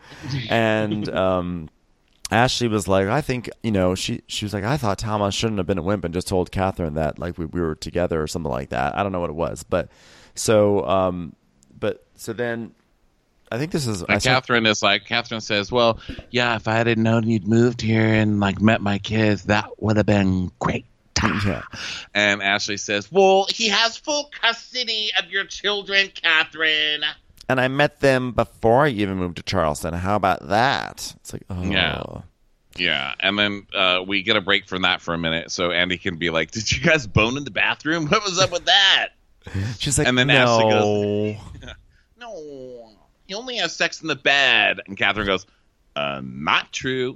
And Ashley was like, I think, she was like, I thought Thomas shouldn't have been a wimp and just told Catherine that, like, we were together or something like that. I don't know what it was. But so then I think this is... Catherine says, well, yeah, if I had known you'd moved here and, like, met my kids, that would have been great. Yeah. And Ashley says, well, he has full custody of your children, Catherine. And I met them before I even moved to Charleston. How about that? It's like, oh. Yeah. And then we get a break from that for a minute so Andy can be like, did you guys bone in the bathroom? What was up with that? She's like, and then no. Ashley goes, no, he only has sex in the bed. And Catherine goes, not true.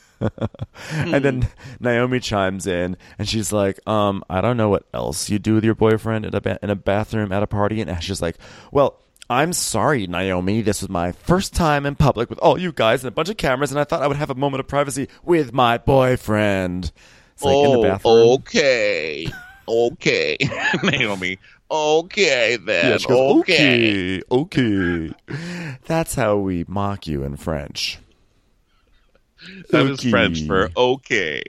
And then Naomi chimes in and she's like, I don't know what else you do with your boyfriend in a bathroom at a party. And Ashley's like, well, I'm sorry, Naomi. This was my first time in public with all you guys and a bunch of cameras, and I thought I would have a moment of privacy with my boyfriend. It's like in the bathroom. Okay, Naomi. Okay, then. Yeah, she goes, okay. That's how we mock you in French. That is French for okay.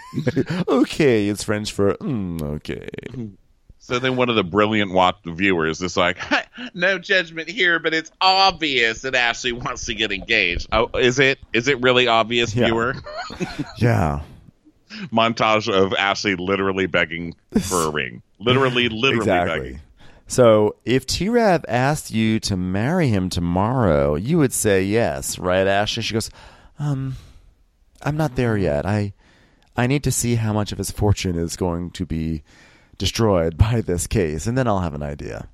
Okay, it's French for okay. So then one of the brilliant viewers is like, no judgment here, but it's obvious that Ashley wants to get engaged. Oh, is it? Is it really obvious, viewer? Yeah. Montage of Ashley literally begging for a ring. Literally exactly. Begging. So if T-Rav asked you to marry him tomorrow, you would say yes, right, Ashley? She goes, I'm not there yet. I need to see how much of his fortune is going to be destroyed by this case, and then I'll have an idea.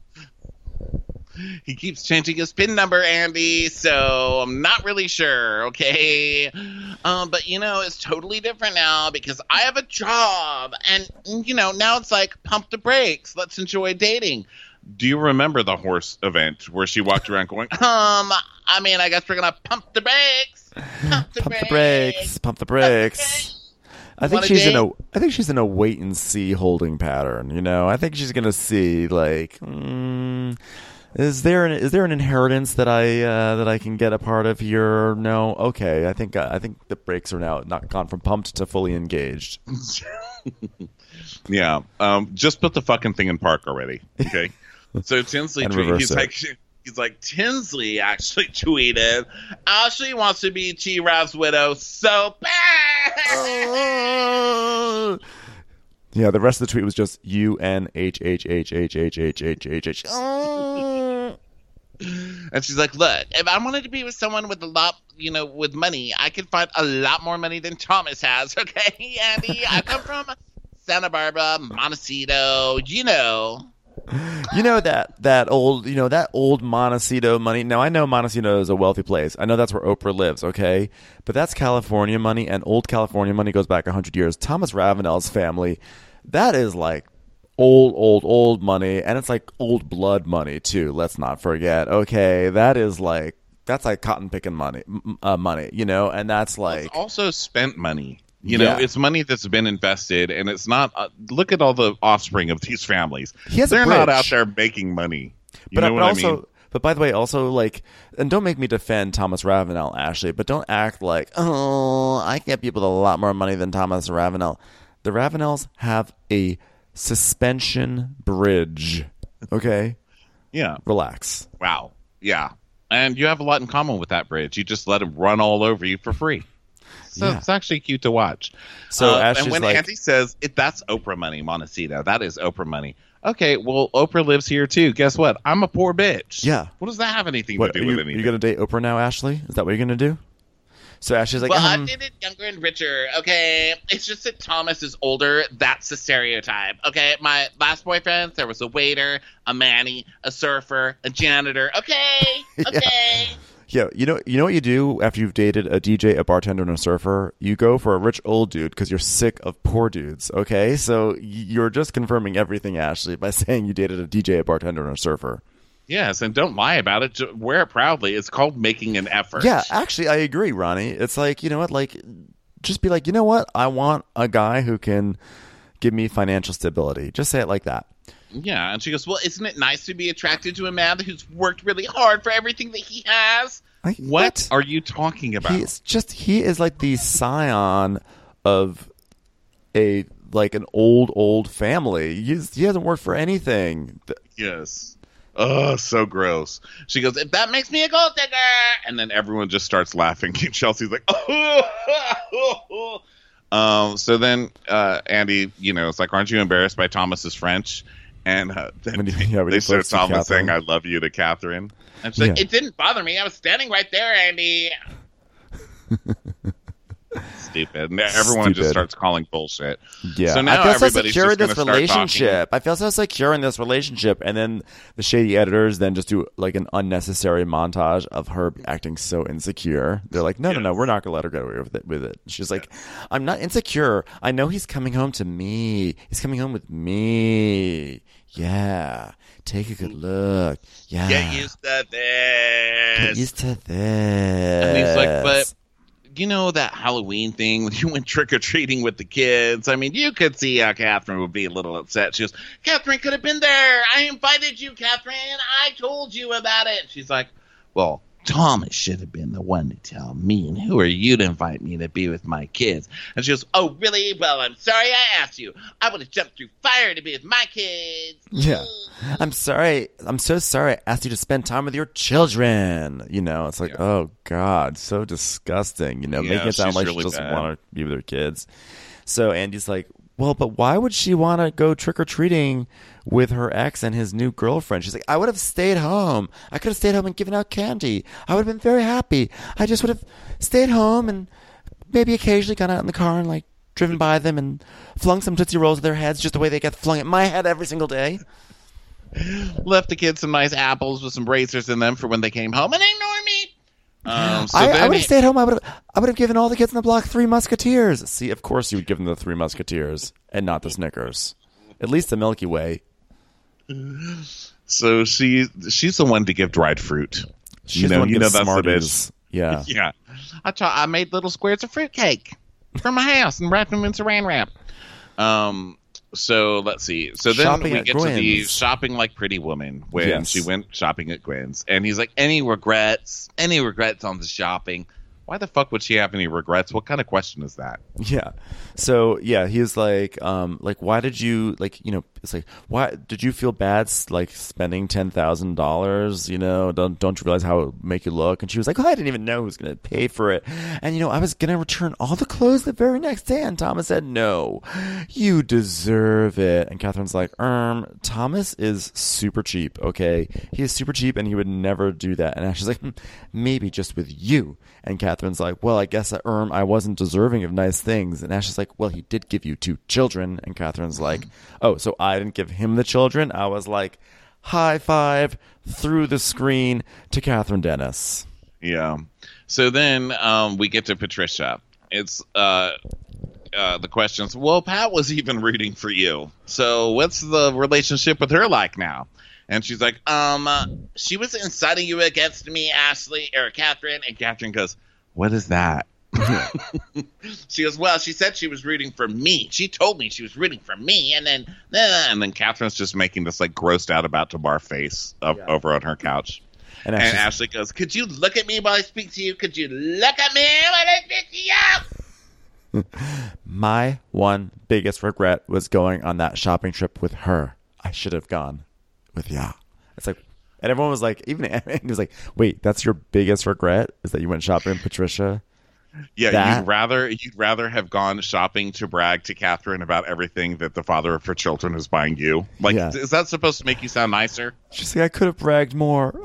He keeps changing his PIN number, Andy, so I'm not really sure, okay? But, it's totally different now because I have a job, and, now it's like, pump the brakes. Let's enjoy dating. Do you remember the horse event where she walked around going, I guess we're going to pump the brakes. Pump the brakes. I think she's in a wait and see holding pattern. I think she's gonna see like, is there an inheritance that I can get a part of here? No, okay. I think the brakes are now not gone from pumped to fully engaged. Yeah. Just put the fucking thing in park already. Okay. So Tinsley, He's like, Tinsley actually tweeted, Ashley wants to be T-Rav's widow so bad. Yeah, the rest of the tweet was just UNHHHHHHHHH. And she's like, look, if I wanted to be with someone with a lot, with money, I could find a lot more money than Thomas has, okay, Andy? I come from Santa Barbara, Montecito, that old Montecito money. Now, I know Montecito is a wealthy place. I know that's where Oprah lives, okay? But that's California money, and old California money goes back 100 years. Thomas Ravenel's family, that is like old money, and it's like old blood money, too. Let's not forget, okay? That's like cotton picking money, and that's like... It's also spent money. Yeah. It's money that's been invested, and it's not. Look at all the offspring of these families. They're not out there making money. You know what I mean? But by the way, also, like, and don't make me defend Thomas Ravenel, Ashley, but don't act like, oh, I get people with a lot more money than Thomas Ravenel. The Ravenels have a suspension bridge. Okay? Yeah. Relax. Wow. Yeah. And you have a lot in common with that bridge. You just let him run all over you for free. So It's actually cute to watch. So and when Andy says, that's Oprah money, Montecito, that is Oprah money. Okay, well, Oprah lives here too. Guess what? I'm a poor bitch. Yeah. What does that have anything to do with anything? Are you going to date Oprah now, Ashley? Is that what you're going to do? So Ashley's like, well, I did it younger and richer, okay? It's just that Thomas is older. That's the stereotype, okay? My last boyfriend, there was a waiter, a manny, a surfer, a janitor, okay? Okay. Yeah, you know what you do after you've dated a DJ, a bartender, and a surfer? You go for a rich old dude because you're sick of poor dudes, okay? So you're just confirming everything, Ashley, by saying you dated a DJ, a bartender, and a surfer. Yes, and don't lie about it. Just wear it proudly. It's called making an effort. Yeah, actually, I agree, Ronnie. It's like, you know what? Like, just be like, you know what? I want a guy who can give me financial stability. Just say it like that. Yeah, and she goes, well, isn't it nice to be attracted to a man who's worked really hard for everything that he has? What are you talking about? He is like the scion of an old family. He hasn't worked for anything. Yes. Oh, so gross. She goes, if that makes me a gold digger. And then everyone just starts laughing. Chelsea's like, oh. So then Andy, it's like, aren't you embarrassed by Thomas's French? And then they start Thomas saying, I love you to Catherine. And she's like, it didn't bother me. I was standing right there, Andy. Stupid. And everyone just starts calling bullshit. Yeah. So now I feel so everybody's secure in just this gonna start relationship. talking. I feel so secure in this relationship. And then the shady editors then just do like an unnecessary montage of her acting so insecure. They're like, no, we're not going to let her get away with it. She's like, I'm not insecure. I know he's coming home to me. He's coming home with me. Yeah. Take a good look. Yeah. Get used to this. Get used to this. And he's like, but that Halloween thing when you went trick-or-treating with the kids? I mean, you could see how Catherine would be a little upset. She goes, Catherine could have been there. I invited you, Catherine. I told you about it. She's like, well, Thomas should have been the one to tell me, and who are you to invite me to be with my kids? And she goes, oh, really? Well, I'm sorry I asked you. I would have jumped through fire to be with my kids. Yeah. I'm sorry. I'm so sorry I asked you to spend time with your children. It's like, oh, God, so disgusting. Making it sound like really she doesn't bad. want to be with her kids. So Andy's like, well, but why would she want to go trick-or-treating with her ex and his new girlfriend? She's like, I would have stayed home. I could have stayed home and given out candy. I would have been very happy. I just would have stayed home and maybe occasionally gone out in the car and like driven by them and flung some Tootsie Rolls at their heads just the way they get flung at my head every single day. Left the kids some nice apples with some razors in them for when they came home and ignore me. I would have stayed home. I would have given all the kids in the block 3 Musketeers. See, of course you would give them the 3 Musketeers and not the Snickers. At least the Milky Way. So she's the one to give dried fruit. She's the one to give that's Smarties. the bitch. Yeah. I made little squares of fruitcake from my house and wrapped them in saran wrap. So let's see. So then Shopping we at get to the Gwen's. shopping like Pretty Woman when she went shopping at Gwen's. And he's like, any regrets on the shopping? why the fuck would she have any regrets? What kind of question is that? Yeah. So yeah, he's like, why did you it's like, why did you feel bad like spending $10,000? Don't you realize how it would make you look? And she was like, I didn't even know who was going to pay for it. And I was going to return all the clothes the very next day. And Thomas said, no, you deserve it. And Catherine's like, Thomas is super cheap. Okay, he is super cheap, and he would never do that. And Ashley's like, maybe just with you. And Catherine's like, well, I guess I wasn't deserving of nice things. And Ashley's like, well, he did give you 2 children. And Catherine's like, oh, so I didn't give him the children? I was like, high five through the screen to Catherine Dennis. Yeah. So then we get to Patricia. It's the questions. Well, Pat was even rooting for you. So what's the relationship with her like now? And she's like, she was inciting you against me, Ashley, or Catherine. And Catherine goes, what is that? She goes, well, she said she was rooting for me. She told me she was rooting for me. And then Catherine's just making this like grossed out about to barf face over on her couch. And Ashley goes, could you look at me while I speak to you? Could you look at me while I speak to you? My one biggest regret was going on that shopping trip with her. I should have gone with It's like, and everyone was like, even Andy was like, wait, that's your biggest regret is that you went shopping with Patricia? Yeah, you'd rather have gone shopping to brag to Catherine about everything that the father of her children is buying you. Like, is that supposed to make you sound nicer? She's like, I could have bragged more.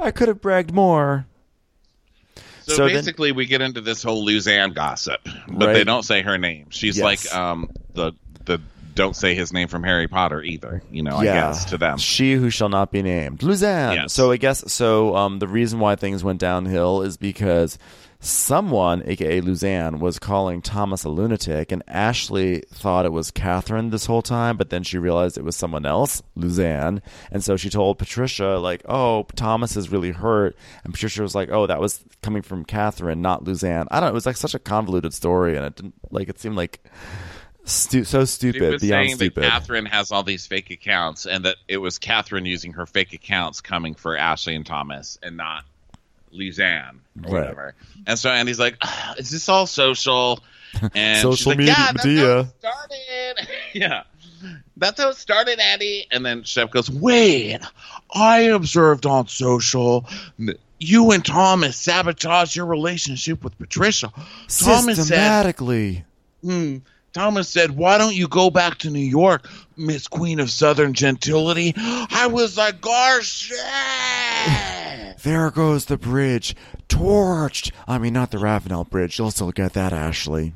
So basically, we get into this whole Luzanne gossip, but they don't say her name. She's like the don't say his name from Harry Potter either. I guess to them, she who shall not be named, Luzanne. Yes. So I guess the reason why things went downhill is because someone, aka Luzanne, was calling Thomas a lunatic, and Ashley thought it was Catherine this whole time, but then she realized it was someone else, Luzanne, and so she told Patricia, like, oh, Thomas is really hurt, and Patricia was like, oh, that was coming from Catherine, not Luzanne. I don't know, it was like such a convoluted story, and it didn't, like, it seemed like so stupid, it was beyond saying stupid. That Catherine has all these fake accounts, and that it was Catherine using her fake accounts coming for Ashley and Thomas, and not Luzanne or whatever. And so Andy's like, is this all social? And social she's like, media. That's how it started. Yeah. That's how it started, Andy. And then Shep goes, wait, I observed on social you and Thomas sabotaged your relationship with Patricia. Systematically. Thomas said, why don't you go back to New York, Miss Queen of Southern Gentility? I was like, gosh. There goes the bridge. Torched. I mean, not the Ravenel Bridge. You'll still get that, Ashley.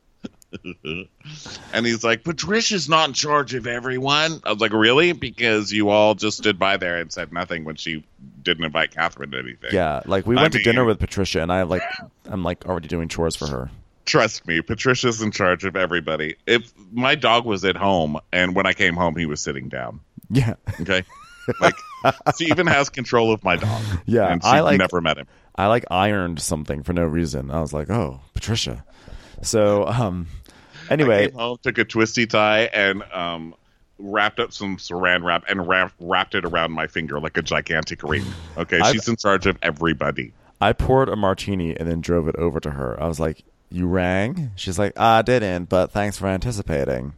And he's like, Patricia's not in charge of everyone. I was like, really? Because you all just stood by there and said nothing when she didn't invite Catherine to anything. Yeah, like we went to dinner with Patricia, and I'm already doing chores for her. Trust me, Patricia's in charge of everybody. If my dog was at home, and when I came home, he was sitting down. Yeah. Okay? Like, she even has control of my dog. Yeah. And she never met him. I ironed something for no reason. I was like, oh, Patricia. So, anyway. I came home, took a twisty tie, and wrapped up some saran wrap and wrapped it around my finger like a gigantic ring. Okay? She's in charge of everybody. I poured a martini and then drove it over to her. I was like, you rang? She's like, I didn't, but thanks for anticipating.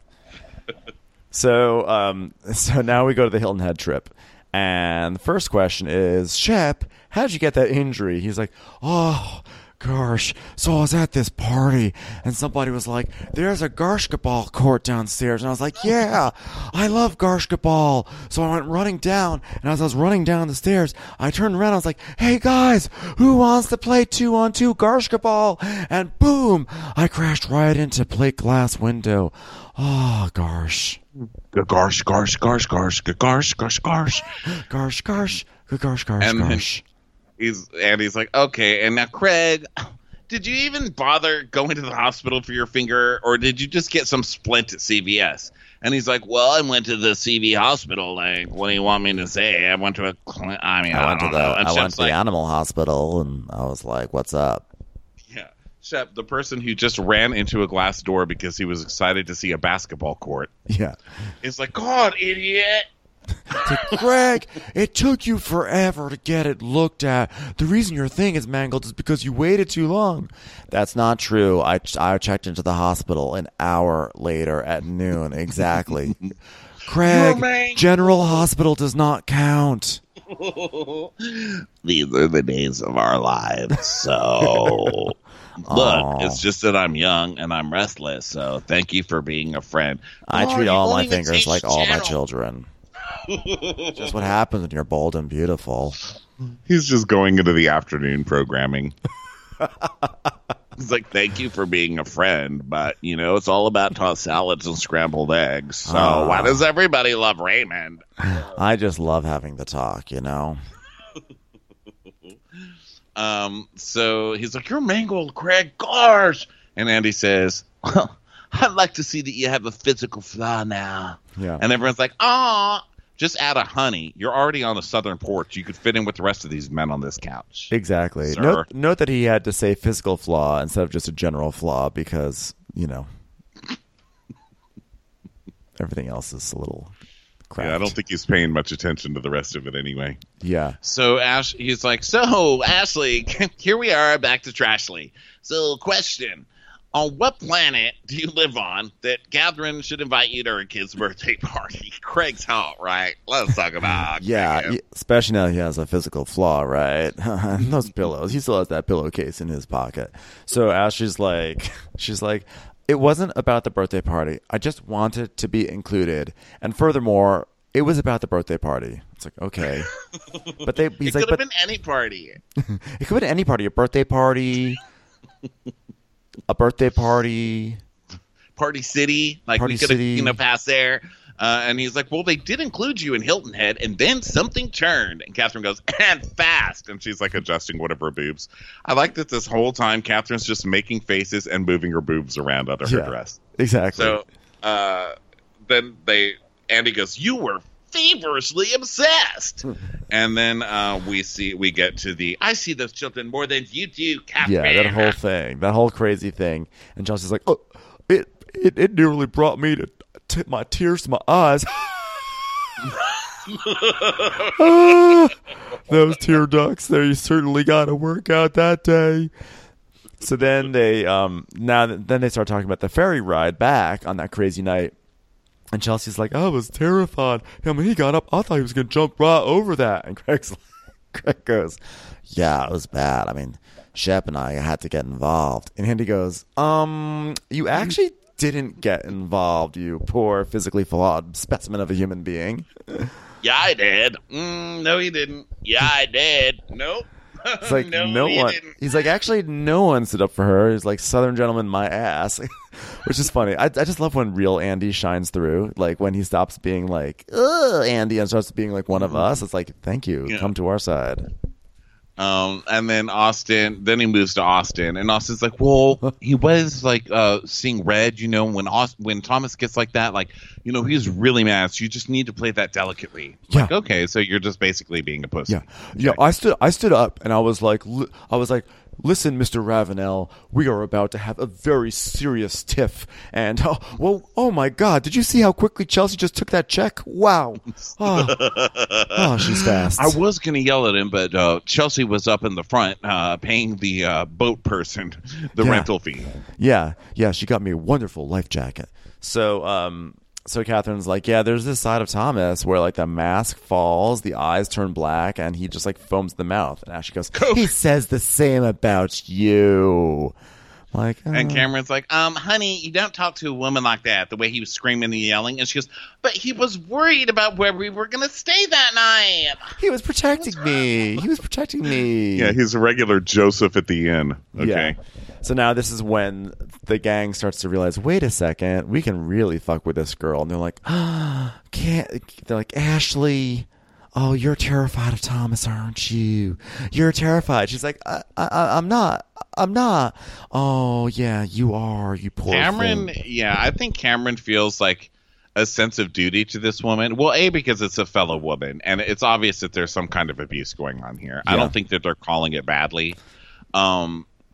So now we go to the Hilton Head trip. And the first question is, Shep, how'd you get that injury? He's like, oh, gosh. So I was at this party, and somebody was like, there's a basketball court downstairs. And I was like, yeah, I love basketball. So I went running down, and as I was running down the stairs, I turned around. I was like, hey, guys, who wants to play 2-on-2 basketball? And boom, I crashed right into plate glass window. Oh, gosh. Garsh. He's like, okay, and now Craig, did you even bother going to the hospital for your finger, or did you just get some splint at CVS? And he's like, well, I went to the CV hospital. Like, what do you want me to say? I went to the animal hospital, and I was like, what's up? Yeah. Shep, the person who just ran into a glass door because he was excited to see a basketball court. Yeah. Is like, God, idiot. It's like, Greg, it took you forever to get it looked at. The reason your thing is mangled is because you waited too long. That's not true. I checked into the hospital an hour later at noon. Exactly. Craig, General Hospital does not count. These are the days of our lives. So, look, it's just that I'm young and I'm restless. So, thank you for being a friend. I treat all my fingers like all my children. Just what happens when you're bold and beautiful. He's just going into the afternoon programming. He's like, thank you for being a friend, but, you know, it's all about tossed salads and scrambled eggs. So why does everybody love Raymond? I just love having the talk, you know? So he's like, you're mangled, Craig. Gosh. And Andy says, well, I'd like to see that you have a physical flaw now. Yeah. And everyone's like, aw. Just add a honey. You're already on the southern porch. You could fit in with the rest of these men on this couch. Exactly. Sir. Note that he had to say physical flaw instead of just a general flaw because, you know, everything else is a little cracked. Yeah, I don't think he's paying much attention to the rest of it anyway. Yeah. So he's like, so Ashley, here we are back to Trashly. So question. On what planet do you live on that Catherine should invite you to her kid's birthday party? Craig's hot, right? Let's talk about yeah, especially now he has a physical flaw, right? Those pillows. He still has that pillowcase in his pocket. So Ashley's like, it wasn't about the birthday party. I just wanted to be included. And furthermore, it was about the birthday party. It's like, okay. But he's it like, could have been any party. It could have been any party. A birthday party. A birthday party. Party City. Like, Party we could have, City. passed there. And he's like, well, they did include you in Hilton Head, and then something turned. And Catherine goes, and fast. And she's like adjusting one of her boobs. I like that this whole time Catherine's just making faces and moving her boobs around under her dress. Exactly. So then Andy goes, you were feverishly obsessed. And then we get to the I see those children more than you do, Catherine. Yeah, that whole thing, that whole crazy thing. And Chelsea's like, oh, it nearly brought me to tip my tears to my eyes. Those tear ducts, they certainly got to work out that day. So then they then they start talking about the ferry ride back on that crazy night. And Chelsea's like, I was terrified. I mean, he got up. I thought he was going to jump right over that. And Craig goes, yeah, it was bad. I mean, Shep and I had to get involved. And Andy goes, you actually didn't get involved, you poor physically flawed specimen of a human being. Yeah, I did. No, he didn't. Yeah, I did. Nope. It's like, no he one. didn't. He's like, actually, no one stood up for her. He's like, Southern gentleman, my ass. Which is funny. I just love when real Andy shines through. Like, when he stops being like, ugh, Andy, and starts being like one of us. It's like, thank you. Yeah. Come to our side. And then then he moves to Austin, and Austin's like, well, he was like seeing red, you know, when Thomas gets like that, like, you know, he's really mad, so you just need to play that delicately. Yeah. Like, okay, so you're just basically being a pussy. Yeah. Yeah. I stood up and I was like, listen, Mr. Ravenel, we are about to have a very serious tiff. And, oh my God, did you see how quickly Chelsea just took that check? Wow. Oh, she's fast. I was going to yell at him, but Chelsea was up in the front paying the boat person the rental fee. Yeah. Yeah, she got me a wonderful life jacket. So Catherine's like, yeah, there's this side of Thomas where like the mask falls, the eyes turn black, and he just like foams the mouth. And Ashley goes, he says the same about you. Like, And Cameron's like, honey, you don't talk to a woman like that, the way he was screaming and yelling. And she goes, but he was worried about where we were going to stay that night. he was protecting me. He was protecting me. Yeah, he's a regular Joseph at the inn. Okay. Yeah. So now this is when the gang starts to realize, wait a second, we can really fuck with this girl. And they're like, they're like, Ashley, oh, you're terrified of Thomas, aren't you? You're terrified. She's like, I'm not. Oh, yeah, you are, you poor Cameron, thing. yeah, I think Cameron feels like a sense of duty to this woman. Well, A, because it's a fellow woman, and it's obvious that there's some kind of abuse going on here. Yeah. I don't think that they're calling it badly.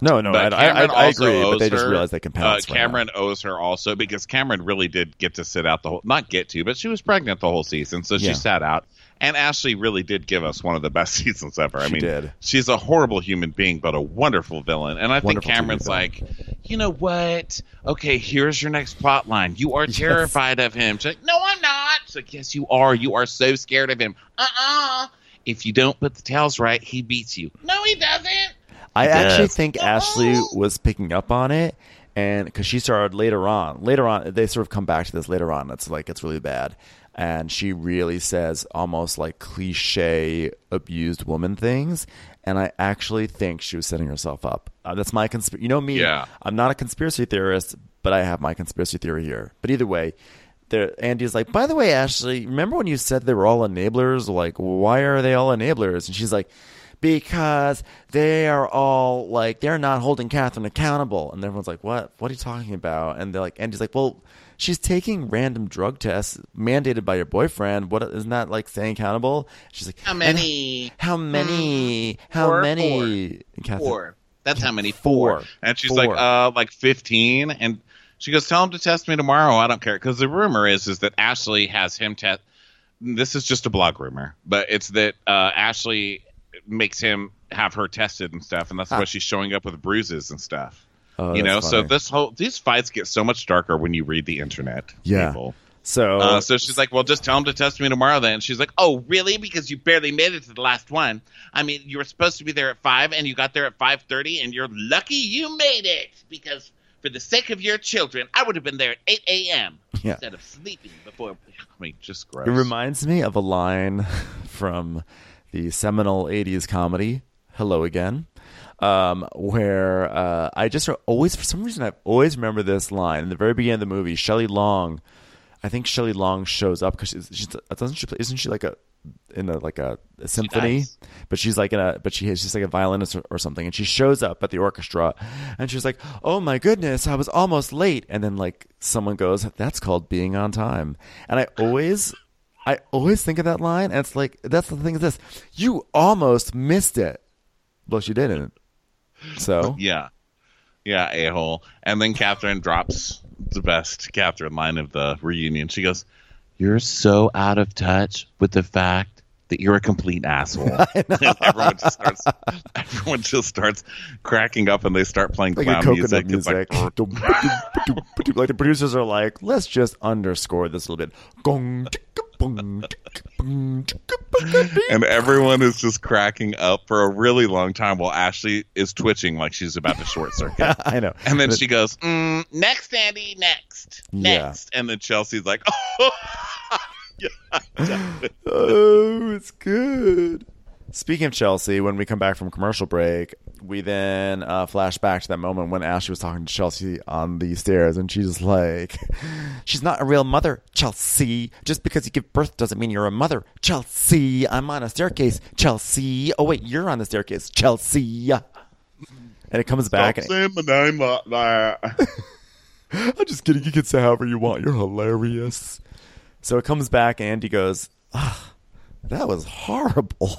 No, But I also agree, but they owes just her, realized they can pounce. right Cameron owes her also because Cameron really did get to sit out the whole, not get to, but she was pregnant the whole season, so Yeah. she sat out. And Ashley really did give us one of the best seasons ever. I She mean, did. she's a horrible human being, but a wonderful villain. And I think Wonderful Cameron's TV like, you know what? Okay, here's your next plot line. You are terrified of him. She's like, no, I'm not. She's like, yes, you are. You are so scared of him. If you don't put the tails right, he beats you. No, he doesn't. I actually Yes. think Ashley was picking up on it, and because she started later on, they sort of come back to this later on. It's like it's really bad, and she really says almost like cliche abused woman things, and I actually think she was setting herself up. That's my conspiracy. You know me, Yeah. I'm not a conspiracy theorist, but I have my conspiracy theory here. But either way. Andy's like, by the way, Ashley, remember when you said they were all enablers? Like, why are they all enablers? And she's like, because they are all like, they're not holding Catherine accountable. And everyone's like, what? What are you talking about? And they're like, Andy's like, well, she's taking random drug tests mandated by your boyfriend. What isn't that like staying accountable? She's like, How many? How many? How Four. many? And Catherine, 4. That's how many? Four. 4. And she's Four. like 15. And she goes, tell him to test me tomorrow. I don't care. Because the rumor is that Ashley has him test. This is just a blog rumor, but it's that Ashley makes him have her tested and stuff, and that's why she's showing up with bruises and stuff. Oh, you know, that's so funny. these fights get so much darker when you read the internet. Yeah. People. So So she's like, well, just tell him to test me tomorrow then. And she's like, oh, really? Because you barely made it to the last one. I mean, you were supposed to be there at 5 and you got there at 5:30 and you're lucky you made it because for the sake of your children, I would have been there at 8 a.m. Yeah. instead of sleeping before. I mean, just gross. It reminds me of a line from the seminal 80s comedy, Hello Again, where I just always, for some reason, I always remember this line. In the very beginning of the movie, Shelley Long, I think Shelley Long shows up because isn't she like in a symphony? does. But she's like she's like a violinist or something, and she shows up at the orchestra, and she's like, "Oh my goodness, I was almost late," and then like someone goes, "That's called being on time," and I always think of that line, and it's like that's the thing is this: you almost missed it. Well, she didn't. So Yeah, a-hole. And then Catherine drops the best Catherine line of the reunion. She goes, you're so out of touch with the fact that you're a complete asshole. And everyone just starts cracking up and they start playing like clown a coconut music. It's music. Like the producers are like, let's just underscore this a little bit. Gong, boom, boom. and everyone is just cracking up for a really long time while Ashley is twitching like she's about to short circuit. I know. And then she goes, next, Andy, next. Yeah. And then Chelsea's like, oh, yeah. Oh, it's good. Speaking of Chelsea, when we come back from commercial break, we then flash back to that moment when Ashley was talking to Chelsea on the stairs, and she's like, she's not a real mother, Chelsea. Just because you give birth doesn't mean you're a mother, Chelsea. I'm on a staircase, Chelsea. Oh, wait, you're on the staircase, Chelsea. And it comes back. Stop saying my name like that. I'm just kidding. You can say however you want. You're hilarious. So it comes back, and Andy goes, that was horrible.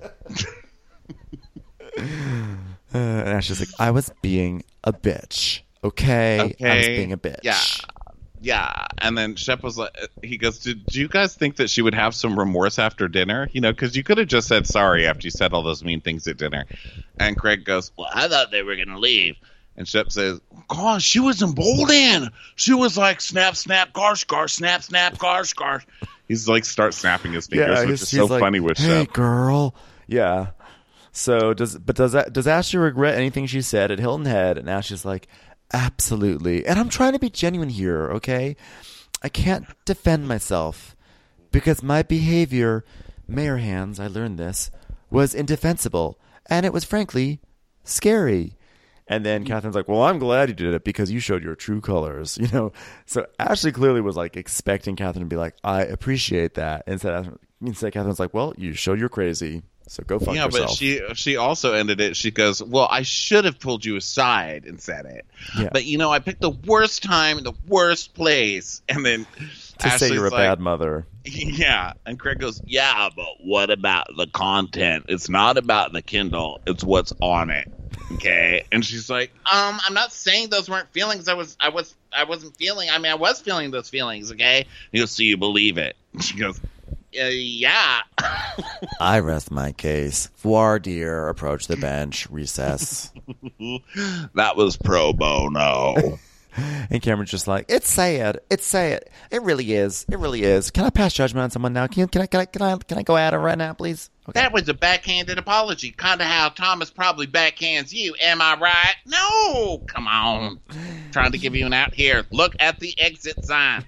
And Ashley's like, I was being a bitch. Okay? I was being a bitch. Yeah. And then Shep was like, he goes, did you guys think that she would have some remorse after dinner? You know, because you could have just said sorry after you said all those mean things at dinner. And Craig goes, well, I thought they were going to leave. And Shep says, gosh, she was emboldened. She was like, snap, snap, garsh, garsh, snap, snap, garsh, garsh. He's like, start snapping his fingers, which is so like, funny with hey, Shep. girl. Yeah. So does Ashley regret anything she said at Hilton Head? And Ashley's like, absolutely. And I'm trying to be genuine here, okay? I can't defend myself because my behavior, Mayor Hands, I learned this, was indefensible. And it was frankly scary. And then Catherine's like, well, I'm glad you did it because you showed your true colors, you know? So Ashley clearly was like expecting Catherine to be like, I appreciate that. Instead Catherine's like, well, you showed you're crazy. So go fuck yourself. But she also ended it. She goes, well, I should have pulled you aside and said it. Yeah. But, you know, I picked the worst time, the worst place. And then To say Ashley's you're a like, bad mother. Yeah. And Craig goes, yeah, but what about the content? It's not about the Kindle. It's what's on it. Okay. And she's like, I'm not saying those weren't feelings. I wasn't feeling. I mean, I was feeling those feelings. Okay. He goes, so you believe it? And she goes, yeah. I rest my case. Voir dire, approach the bench, recess. That was pro bono. And Cameron's just like, it's sad. It's sad. It really is. It really is. Can I pass judgment on someone now? Can I go at her right now, please? Okay. That was a backhanded apology. Kind of how Thomas probably backhands you. Am I right? No. Come on. Trying to give you an out here. Look at the exit sign.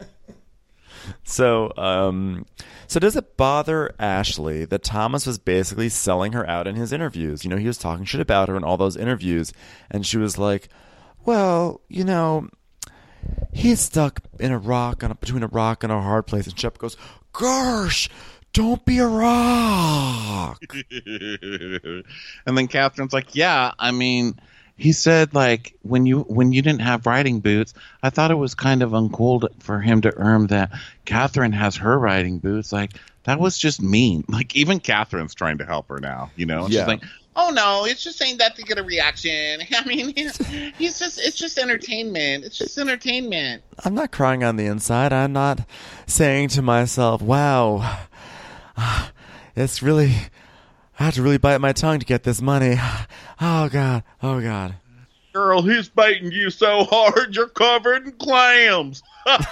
So does it bother Ashley that Thomas was basically selling her out in his interviews? You know, he was talking shit about her in all those interviews, and she was like, well, you know, he's stuck in between a rock and a hard place. And Shep goes, gosh, don't be a rock. And then Catherine's like, yeah, I mean, he said, like, when you didn't have riding boots, I thought it was kind of uncool for him to earn that Catherine has her riding boots. Like, that was just mean. Like, even Catherine's trying to help her now, you know? And she's like, oh no, it's just saying that to get a reaction. I mean, it's just entertainment. It's just entertainment. I'm not crying on the inside. I'm not saying to myself, wow, it's really, I have to really bite my tongue to get this money. Oh God. Oh God. Girl, he's baiting you so hard you're covered in clams.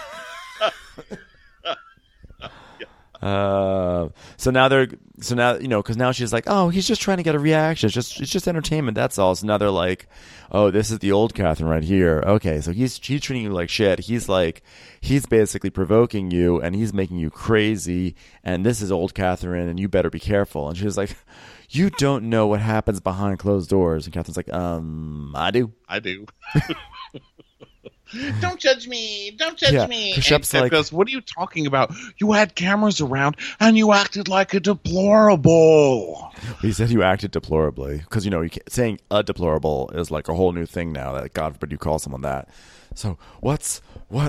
So now, you know, because now she's like, oh, he's just trying to get a reaction. It's just entertainment. That's all. So now they're like, oh, this is the old Catherine right here. Okay. So he's treating you like shit. He's basically provoking you and he's making you crazy. And this is old Catherine and you better be careful. And she's like, you don't know what happens behind closed doors. And Catherine's like, I do. Don't judge me. Don't judge me. And Shep's Shep like, goes, what are you talking about? You had cameras around and you acted like a deplorable. he said you acted deplorably. Because, you know, saying a deplorable is like a whole new thing now. That God forbid you call someone that. So what's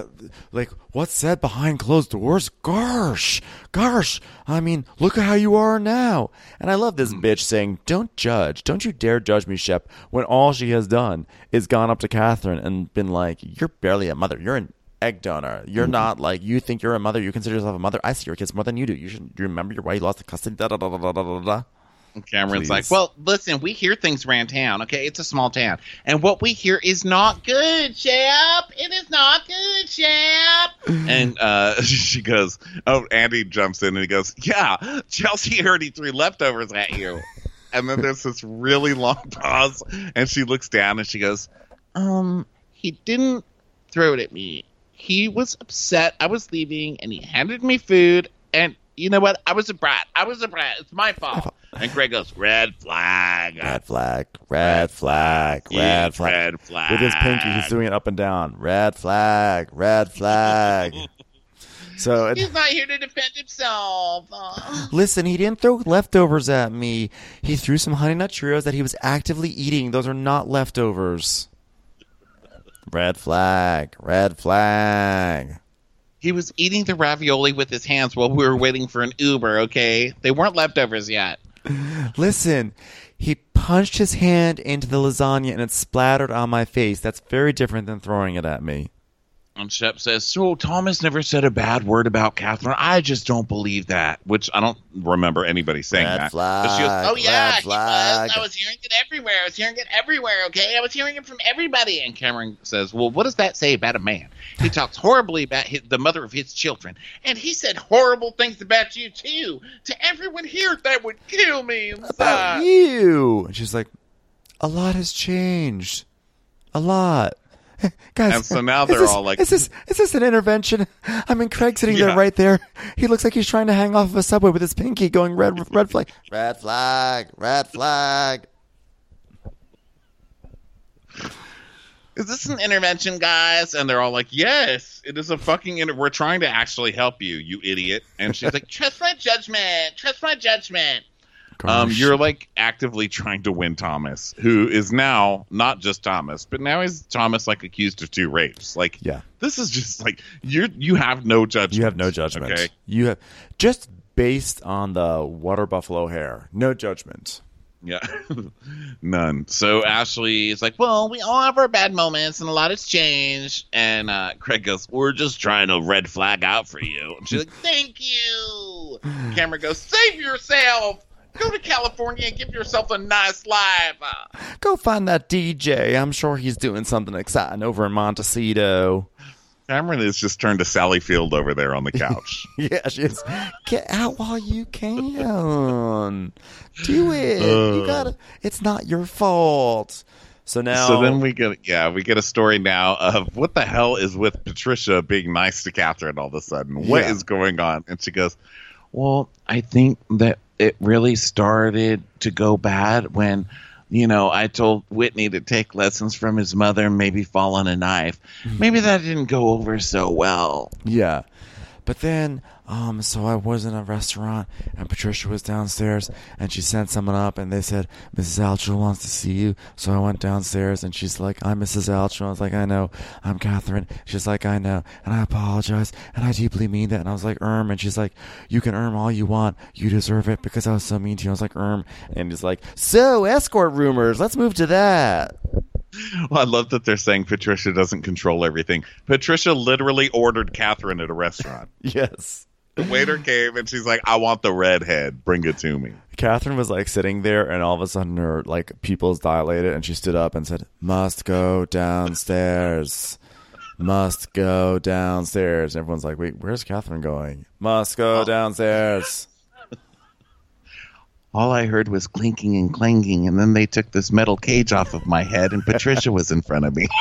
said behind closed doors? Gosh, I mean, look at how you are now. And I love this bitch saying, don't judge. Don't you dare judge me, Shep, when all she has done is gone up to Catherine and been like, you're barely a mother. You're an egg donor. You're not like, you think you're a mother. You consider yourself a mother. I see your kids more than you do. You remember why you lost the custody. Da, da, da, da, da, da, da. And Cameron's Please. like, well, listen, we hear things around town, okay? It's a small town. And what we hear is not good, Shep. It is not good, Shep. And she goes, oh, Andy jumps in and he goes, yeah, Chelsea already threw leftovers at you. And then there's this really long pause. And she looks down and she goes, he didn't throw it at me. He was upset I was leaving and he handed me food. And you know what? I was a brat. It's my fault. And Greg goes, red flag. Red flag. Red flag. Red flag. Red flag. With his pinky, he's doing it up and down. Red flag. Red flag. So he's not here to defend himself. Listen, he didn't throw leftovers at me. He threw some Honey Nut Cheerios that he was actively eating. Those are not leftovers. Red flag. Red flag. He was eating the ravioli with his hands while we were waiting for an Uber, okay? They weren't leftovers yet. Listen, he punched his hand into the lasagna and it splattered on my face. That's very different than throwing it at me. And Shep says, so Thomas never said a bad word about Catherine. I just don't believe that. Which I don't remember anybody saying red that. Flag, but she goes, oh yeah, red he flag. was. I was hearing it everywhere. Okay? I was hearing it from everybody. And Cameron says, well, what does that say about a man? He talks horribly about the mother of his children. And he said horrible things about you, too. To everyone here, that would kill me inside. About you. And she's like, a lot has changed. A lot. Guys, and so now they're all like, is this an intervention? I mean, Craig's sitting there right there. He looks like he's trying to hang off of a subway with his pinky going red flag. Red flag. Red flag. is this an intervention, guys? And they're all like, yes, it is a fucking we're trying to actually help you, you idiot. And she's like, trust my judgment. Gosh. You're like actively trying to win Thomas, who is now not just Thomas, but now he's Thomas like accused of 2 rapes. Like, Yeah. this is just like you have no judgment. You have no judgment. Okay. You have just based on the water buffalo hair, no judgment. Yeah, none. So Ashley is like, well, we all have our bad moments, and a lot has changed. And Craig goes, we're just trying to red flag out for you. And she's like, thank you. Cameron goes, save yourself. Go to California and give yourself a nice life. Go find that DJ. I'm sure he's doing something exciting over in Montecito. Cameron has just turned to Sally Field over there on the couch. Yeah, she is. Get out while you can. Do it. You gotta. It's not your fault. So now. So then we get a story now of what the hell is with Patricia being nice to Catherine all of a sudden. What is going on? And she goes, well, I think that it really started to go bad when, I told Whitney to take lessons from his mother and maybe fall on a knife. Maybe that didn't go over so well. Yeah. But then, so I was in a restaurant, and Patricia was downstairs, and she sent someone up, and they said, Mrs. Altschul wants to see you. So I went downstairs, and she's like, I'm Mrs. Altschul. I was like, I know. I'm Catherine. She's like, I know. And I apologize, and I deeply mean that. And I was like, and she's like, you can all you want. You deserve it, because I was so mean to you. I was like, And he's like, so, escort rumors. Let's move to that. Well, I love that they're saying Patricia doesn't control everything. Patricia literally ordered Catherine at a restaurant. Yes. The waiter came and she's like, I want the redhead. Bring it to me. Catherine was like sitting there, and all of a sudden her like pupils dilated, and she stood up and said, must go downstairs. Must go downstairs. And everyone's like, wait, where's Catherine going? Must go downstairs. All I heard was clinking and clanging, and then they took this metal cage off of my head, and Patricia was in front of me.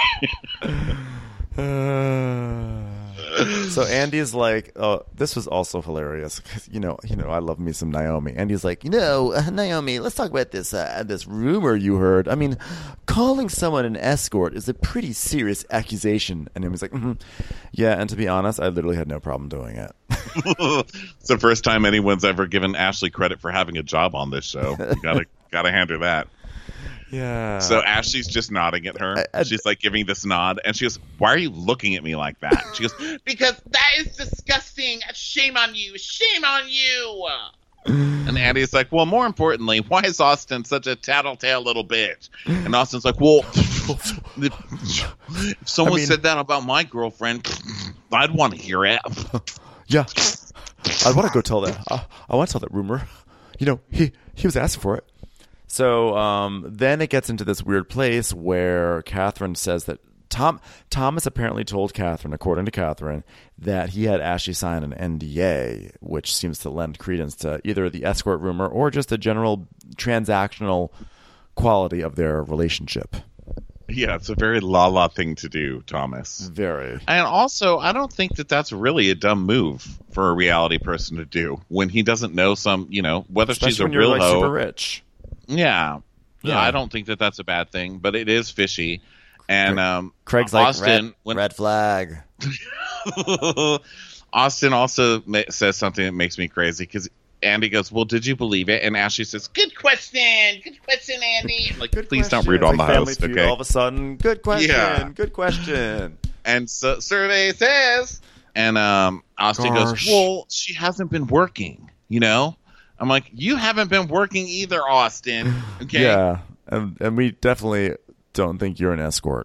So Andy's like, oh, this was also hilarious. 'Cause, I love me some Naomi. Andy's like, Naomi, let's talk about this rumor you heard. I mean, calling someone an escort is a pretty serious accusation. And Naomi's like, yeah, and to be honest, I literally had no problem doing it. It's the first time anyone's ever given Ashley credit for having a job on this show. You gotta hand her that. Yeah. So Ashley's just nodding at her. She's like giving this nod, and she goes, why are you looking at me like that? She goes, because that is disgusting. Shame on you. Shame on you. And Andy's like, well, more importantly, why is Austin such a tattletale little bitch? And Austin's like, well, if someone said that about my girlfriend, I'd want to hear it. Yeah. I want to go tell that. I want to tell that rumor. He was asking for it. So then it gets into this weird place where Catherine says that Thomas apparently told Catherine, according to Catherine, that he had Ashley sign an NDA, which seems to lend credence to either the escort rumor or just the general transactional quality of their relationship. Yeah, it's a very la-la thing to do, Thomas. Very. And also, I don't think that that's really a dumb move for a reality person to do when he doesn't know whether Especially she's a when real you're, hoe. super rich. Yeah, I don't think that that's a bad thing, but it is fishy. And Craig's Austin, like, red flag. Austin also says something that makes me crazy because Andy goes, well, did you believe it? And Ashley says, good question, Andy. I'm like, please don't root on the host, okay? All of a sudden, good question, good question. And so survey says, and Austin goes, well, she hasn't been working, I'm like, you haven't been working either, Austin. Okay. Yeah, and we definitely don't think you're an escort.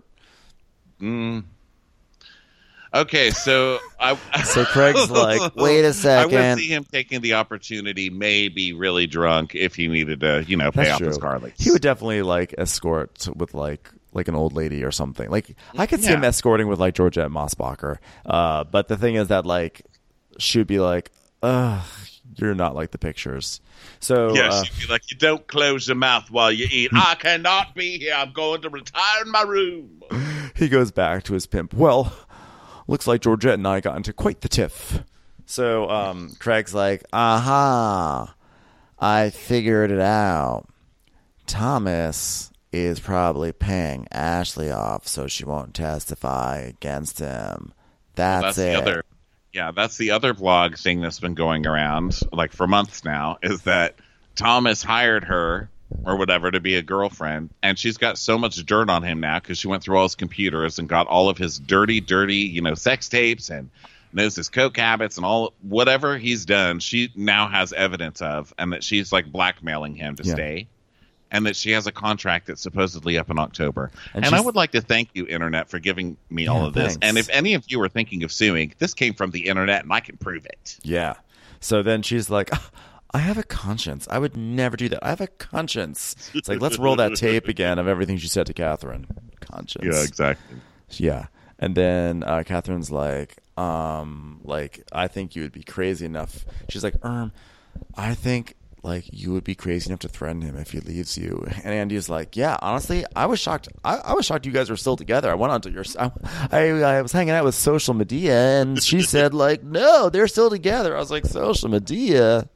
Okay, so so Craig's like, wait a second. I would see him taking the opportunity, maybe really drunk, if he needed to, pay off his car lease. He would definitely escort with like an old lady or something. Like I could see him escorting with like Georgette Mossbacher. But the thing is that she would be like, ugh. You're not like the pictures. So she'd be like, you don't close your mouth while you eat. I cannot be here. I'm going to retire in my room. He goes back to his pimp. Well, looks like Georgette and I got into quite the tiff. So Craig's like, aha, I figured it out. Thomas is probably paying Ashley off so she won't testify against him. That's it. That's the other blog thing that's been going around for months now is that Thomas hired her or whatever to be a girlfriend, and she's got so much dirt on him now because she went through all his computers and got all of his dirty, sex tapes and knows his coke habits and all whatever he's done. She now has evidence of, and that she's like blackmailing him to stay, and that she has a contract that's supposedly up in October. And I would like to thank you, Internet, for giving me all of this. Thanks. And if any of you are thinking of suing, this came from the Internet, and I can prove it. Yeah. So then she's like, I have a conscience. I would never do that. I have a conscience. It's like, let's roll that tape again of everything she said to Catherine. Conscience. Yeah, exactly. Yeah. And then Catherine's like, I think you would be crazy enough. She's like, I think like you would be crazy enough to threaten him if he leaves you. And Andy's like, yeah, honestly, I was shocked. I was shocked you guys were still together. I went on to your, I was hanging out with social media, and she said like, no, they're still together. I was like, social media.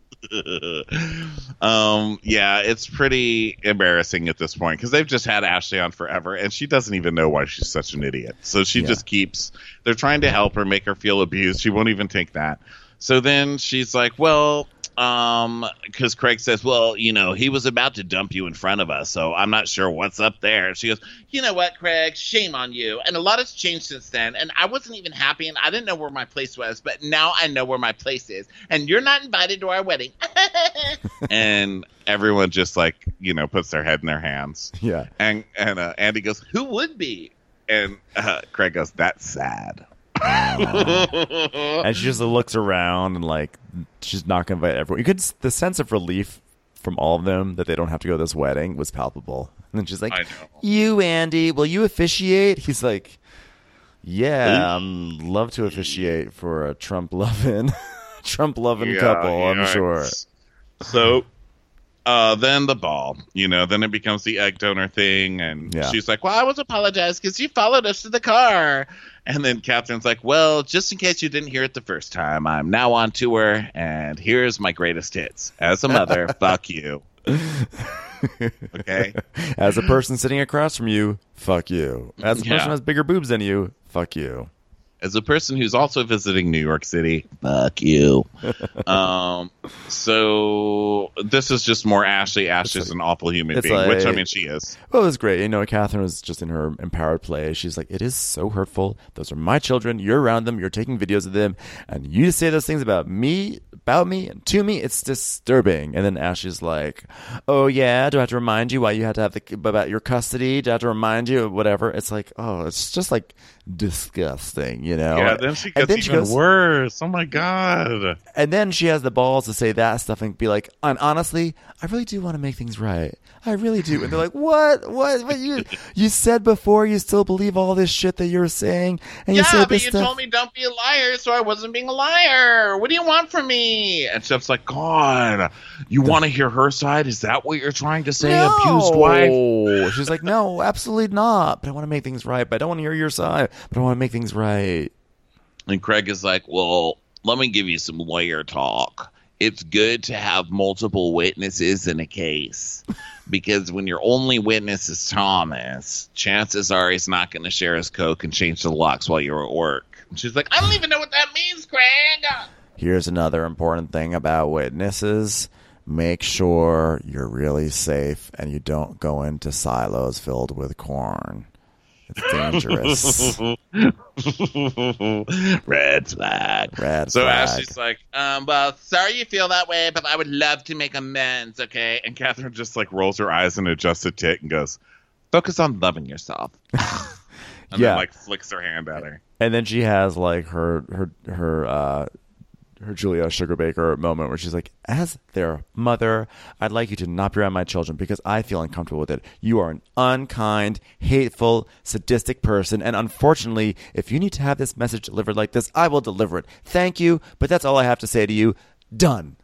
Yeah, it's pretty embarrassing at this point because they've just had Ashley on forever, and she doesn't even know why she's such an idiot. So she just keeps. They're trying to help her, make her feel abused. She won't even take that. So then she's like, well. Because Craig says, well, he was about to dump you in front of us, so I'm not sure what's up there. And she goes, you know what, Craig, shame on you. And a lot has changed since then, and I wasn't even happy, and I didn't know where my place was, but now I know where my place is, and you're not invited to our wedding. And everyone just puts their head in their hands. Yeah. And Andy goes, who would be? And Craig goes, that's sad. And she just looks around and she's not gonna invite everyone. The sense of relief from all of them that they don't have to go to this wedding was palpable. And then she's like, I know. you, Andy, will you officiate? He's like, yeah, love to officiate for a Trump loving couple, I'm sure. So then the ball, then it becomes the egg donor thing, and she's like, well, I was apologized because you followed us to the car. And then Catherine's like, well, just in case you didn't hear it the first time, I'm now on tour, and here's my greatest hits. As a mother, fuck you. Okay? As a person sitting across from you, fuck you. As a person who has bigger boobs than you, fuck you. As a person who's also visiting New York City, fuck you. So this is just more Ashley. Ashley's an awful human being, which, I mean, she is. Well, it was great. Catherine was just in her empowered play. She's like, it is so hurtful. Those are my children. You're around them. You're taking videos of them. And you say those things about me, and to me. It's disturbing. And then Ashley's like, oh, yeah, do I have to remind you why you had to have about your custody? Do I have to remind you? Whatever. It's like, oh, it's just disgusting, Yeah, then she gets even worse. Oh my god. And then she has the balls to say that stuff and be like, and honestly, I really do want to make things right. I really do. And they're like, what you said before you still believe all this shit that you're saying? And you said but you told me don't be a liar, so I wasn't being a liar. What do you want from me? And Steph's like, God, you want to hear her side? Is that what you're trying to say? No. Abused wife? She's like, no, absolutely not. But I want to make things right. But I don't want to hear your side. But I want to make things right. And Craig is like, well, let me give you some lawyer talk. It's good to have multiple witnesses in a case because when your only witness is Thomas, chances are he's not going to share his coke and change the locks while you're at work. And she's like, I don't even know what that means, Craig. Here's another important thing about witnesses. Make sure you're really safe and you don't go into silos filled with corn. It's dangerous. Red flag. So Ashley's like, well, sorry you feel that way, but I would love to make amends, okay? And Catherine just rolls her eyes and adjusts a tit and goes, focus on loving yourself. And then flicks her hand at her. And then she has her Julia Sugarbaker moment where she's like, as their mother, I'd like you to not be around my children because I feel uncomfortable with it. You are an unkind, hateful, sadistic person. And unfortunately, if you need to have this message delivered like this, I will deliver it. Thank you. But that's all I have to say to you. Done.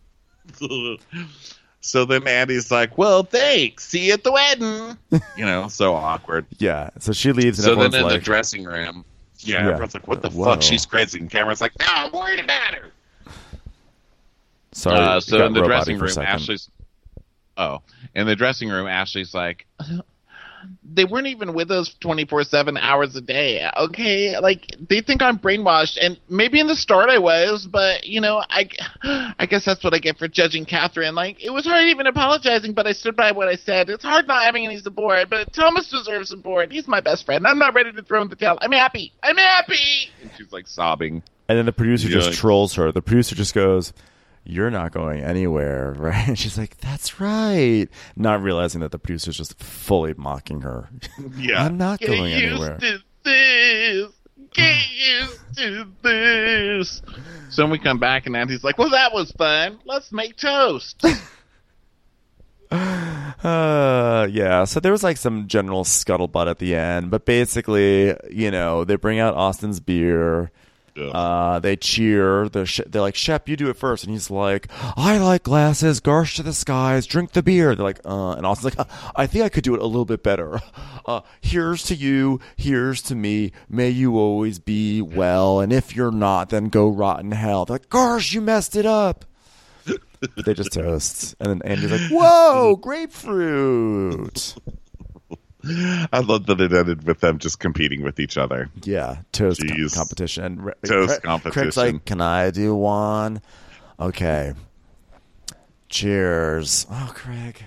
So then Andy's like, well, thanks. See you at the wedding. So awkward. Yeah. So she leaves. And so then in the dressing room. Yeah, everyone's like, what the fuck? She's crazy. And Cameron's like, no, I'm worried about her. Sorry. In the dressing room, Ashley's like, they weren't even with us 24/7 hours a day. Okay, like they think I'm brainwashed, and maybe in the start I was, but you know, I guess that's what I get for judging Catherine. Like it was hard even apologizing, but I stood by what I said. It's hard not having any support, but Thomas deserves support. He's my best friend. I'm not ready to throw him the towel. I'm happy. And she's like sobbing. And then the producer You're just like- trolls her. The producer just goes, "You're not going anywhere," right? And she's like, "That's right," not realizing that the producer's just fully mocking her. Yeah. I'm not Get going used anywhere. to this. Get used to this. So when we come back and Auntie's like, well, that was fun. Let's make toast. Yeah, so there was like some general scuttlebutt at the end, but basically, you know, they bring out Austin's beer. They cheer. They're like, "Shep, you do it first." And he's like, "I like glasses, garsh to the skies, drink the beer." They're like, and Austin's like, "I think I could do it a little bit better. Here's to you, here's to me. May you always be well, and if you're not, then go rot in hell." They're like, "Garsh, you messed it up." They just toast. And then Andy's like, "Whoa, grapefruit." I love that it ended with them just competing with each other. Yeah, toast Jeez. competition. And Toast Craig's competition. like, "Can I do one?" Okay. Cheers. Oh, Craig.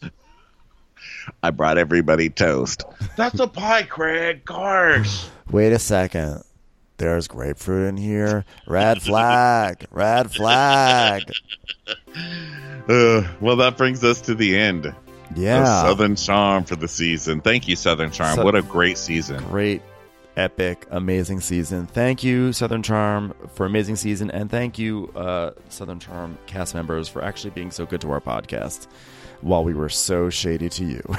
I brought everybody toast. That's a pie, Craig. Gosh. Wait a second. There's grapefruit in here. Red flag. Red flag. Well, that brings us to the end. Yeah. Of Southern Charm for the season. Thank you, Southern Charm. What a great season. Great, epic, amazing season. Thank you, Southern Charm, for amazing season. And thank you, Southern Charm cast members, for actually being so good to our podcast while we were so shady to you.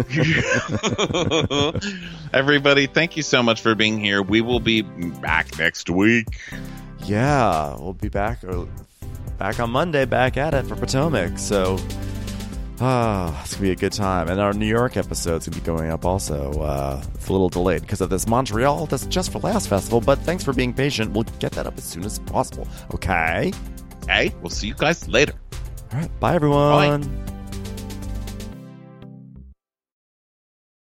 Everybody, thank you so much for being here. We will be back next week. Yeah, we'll be back on Monday, back at it for Potomac. So, it's going to be a good time. And our New York episode's going to be going up also. It's a little delayed because of this Montreal That's Just for Last festival, but thanks for being patient. We'll get that up as soon as possible. Okay? Hey, we'll see you guys later. All right. Bye, everyone. Bye.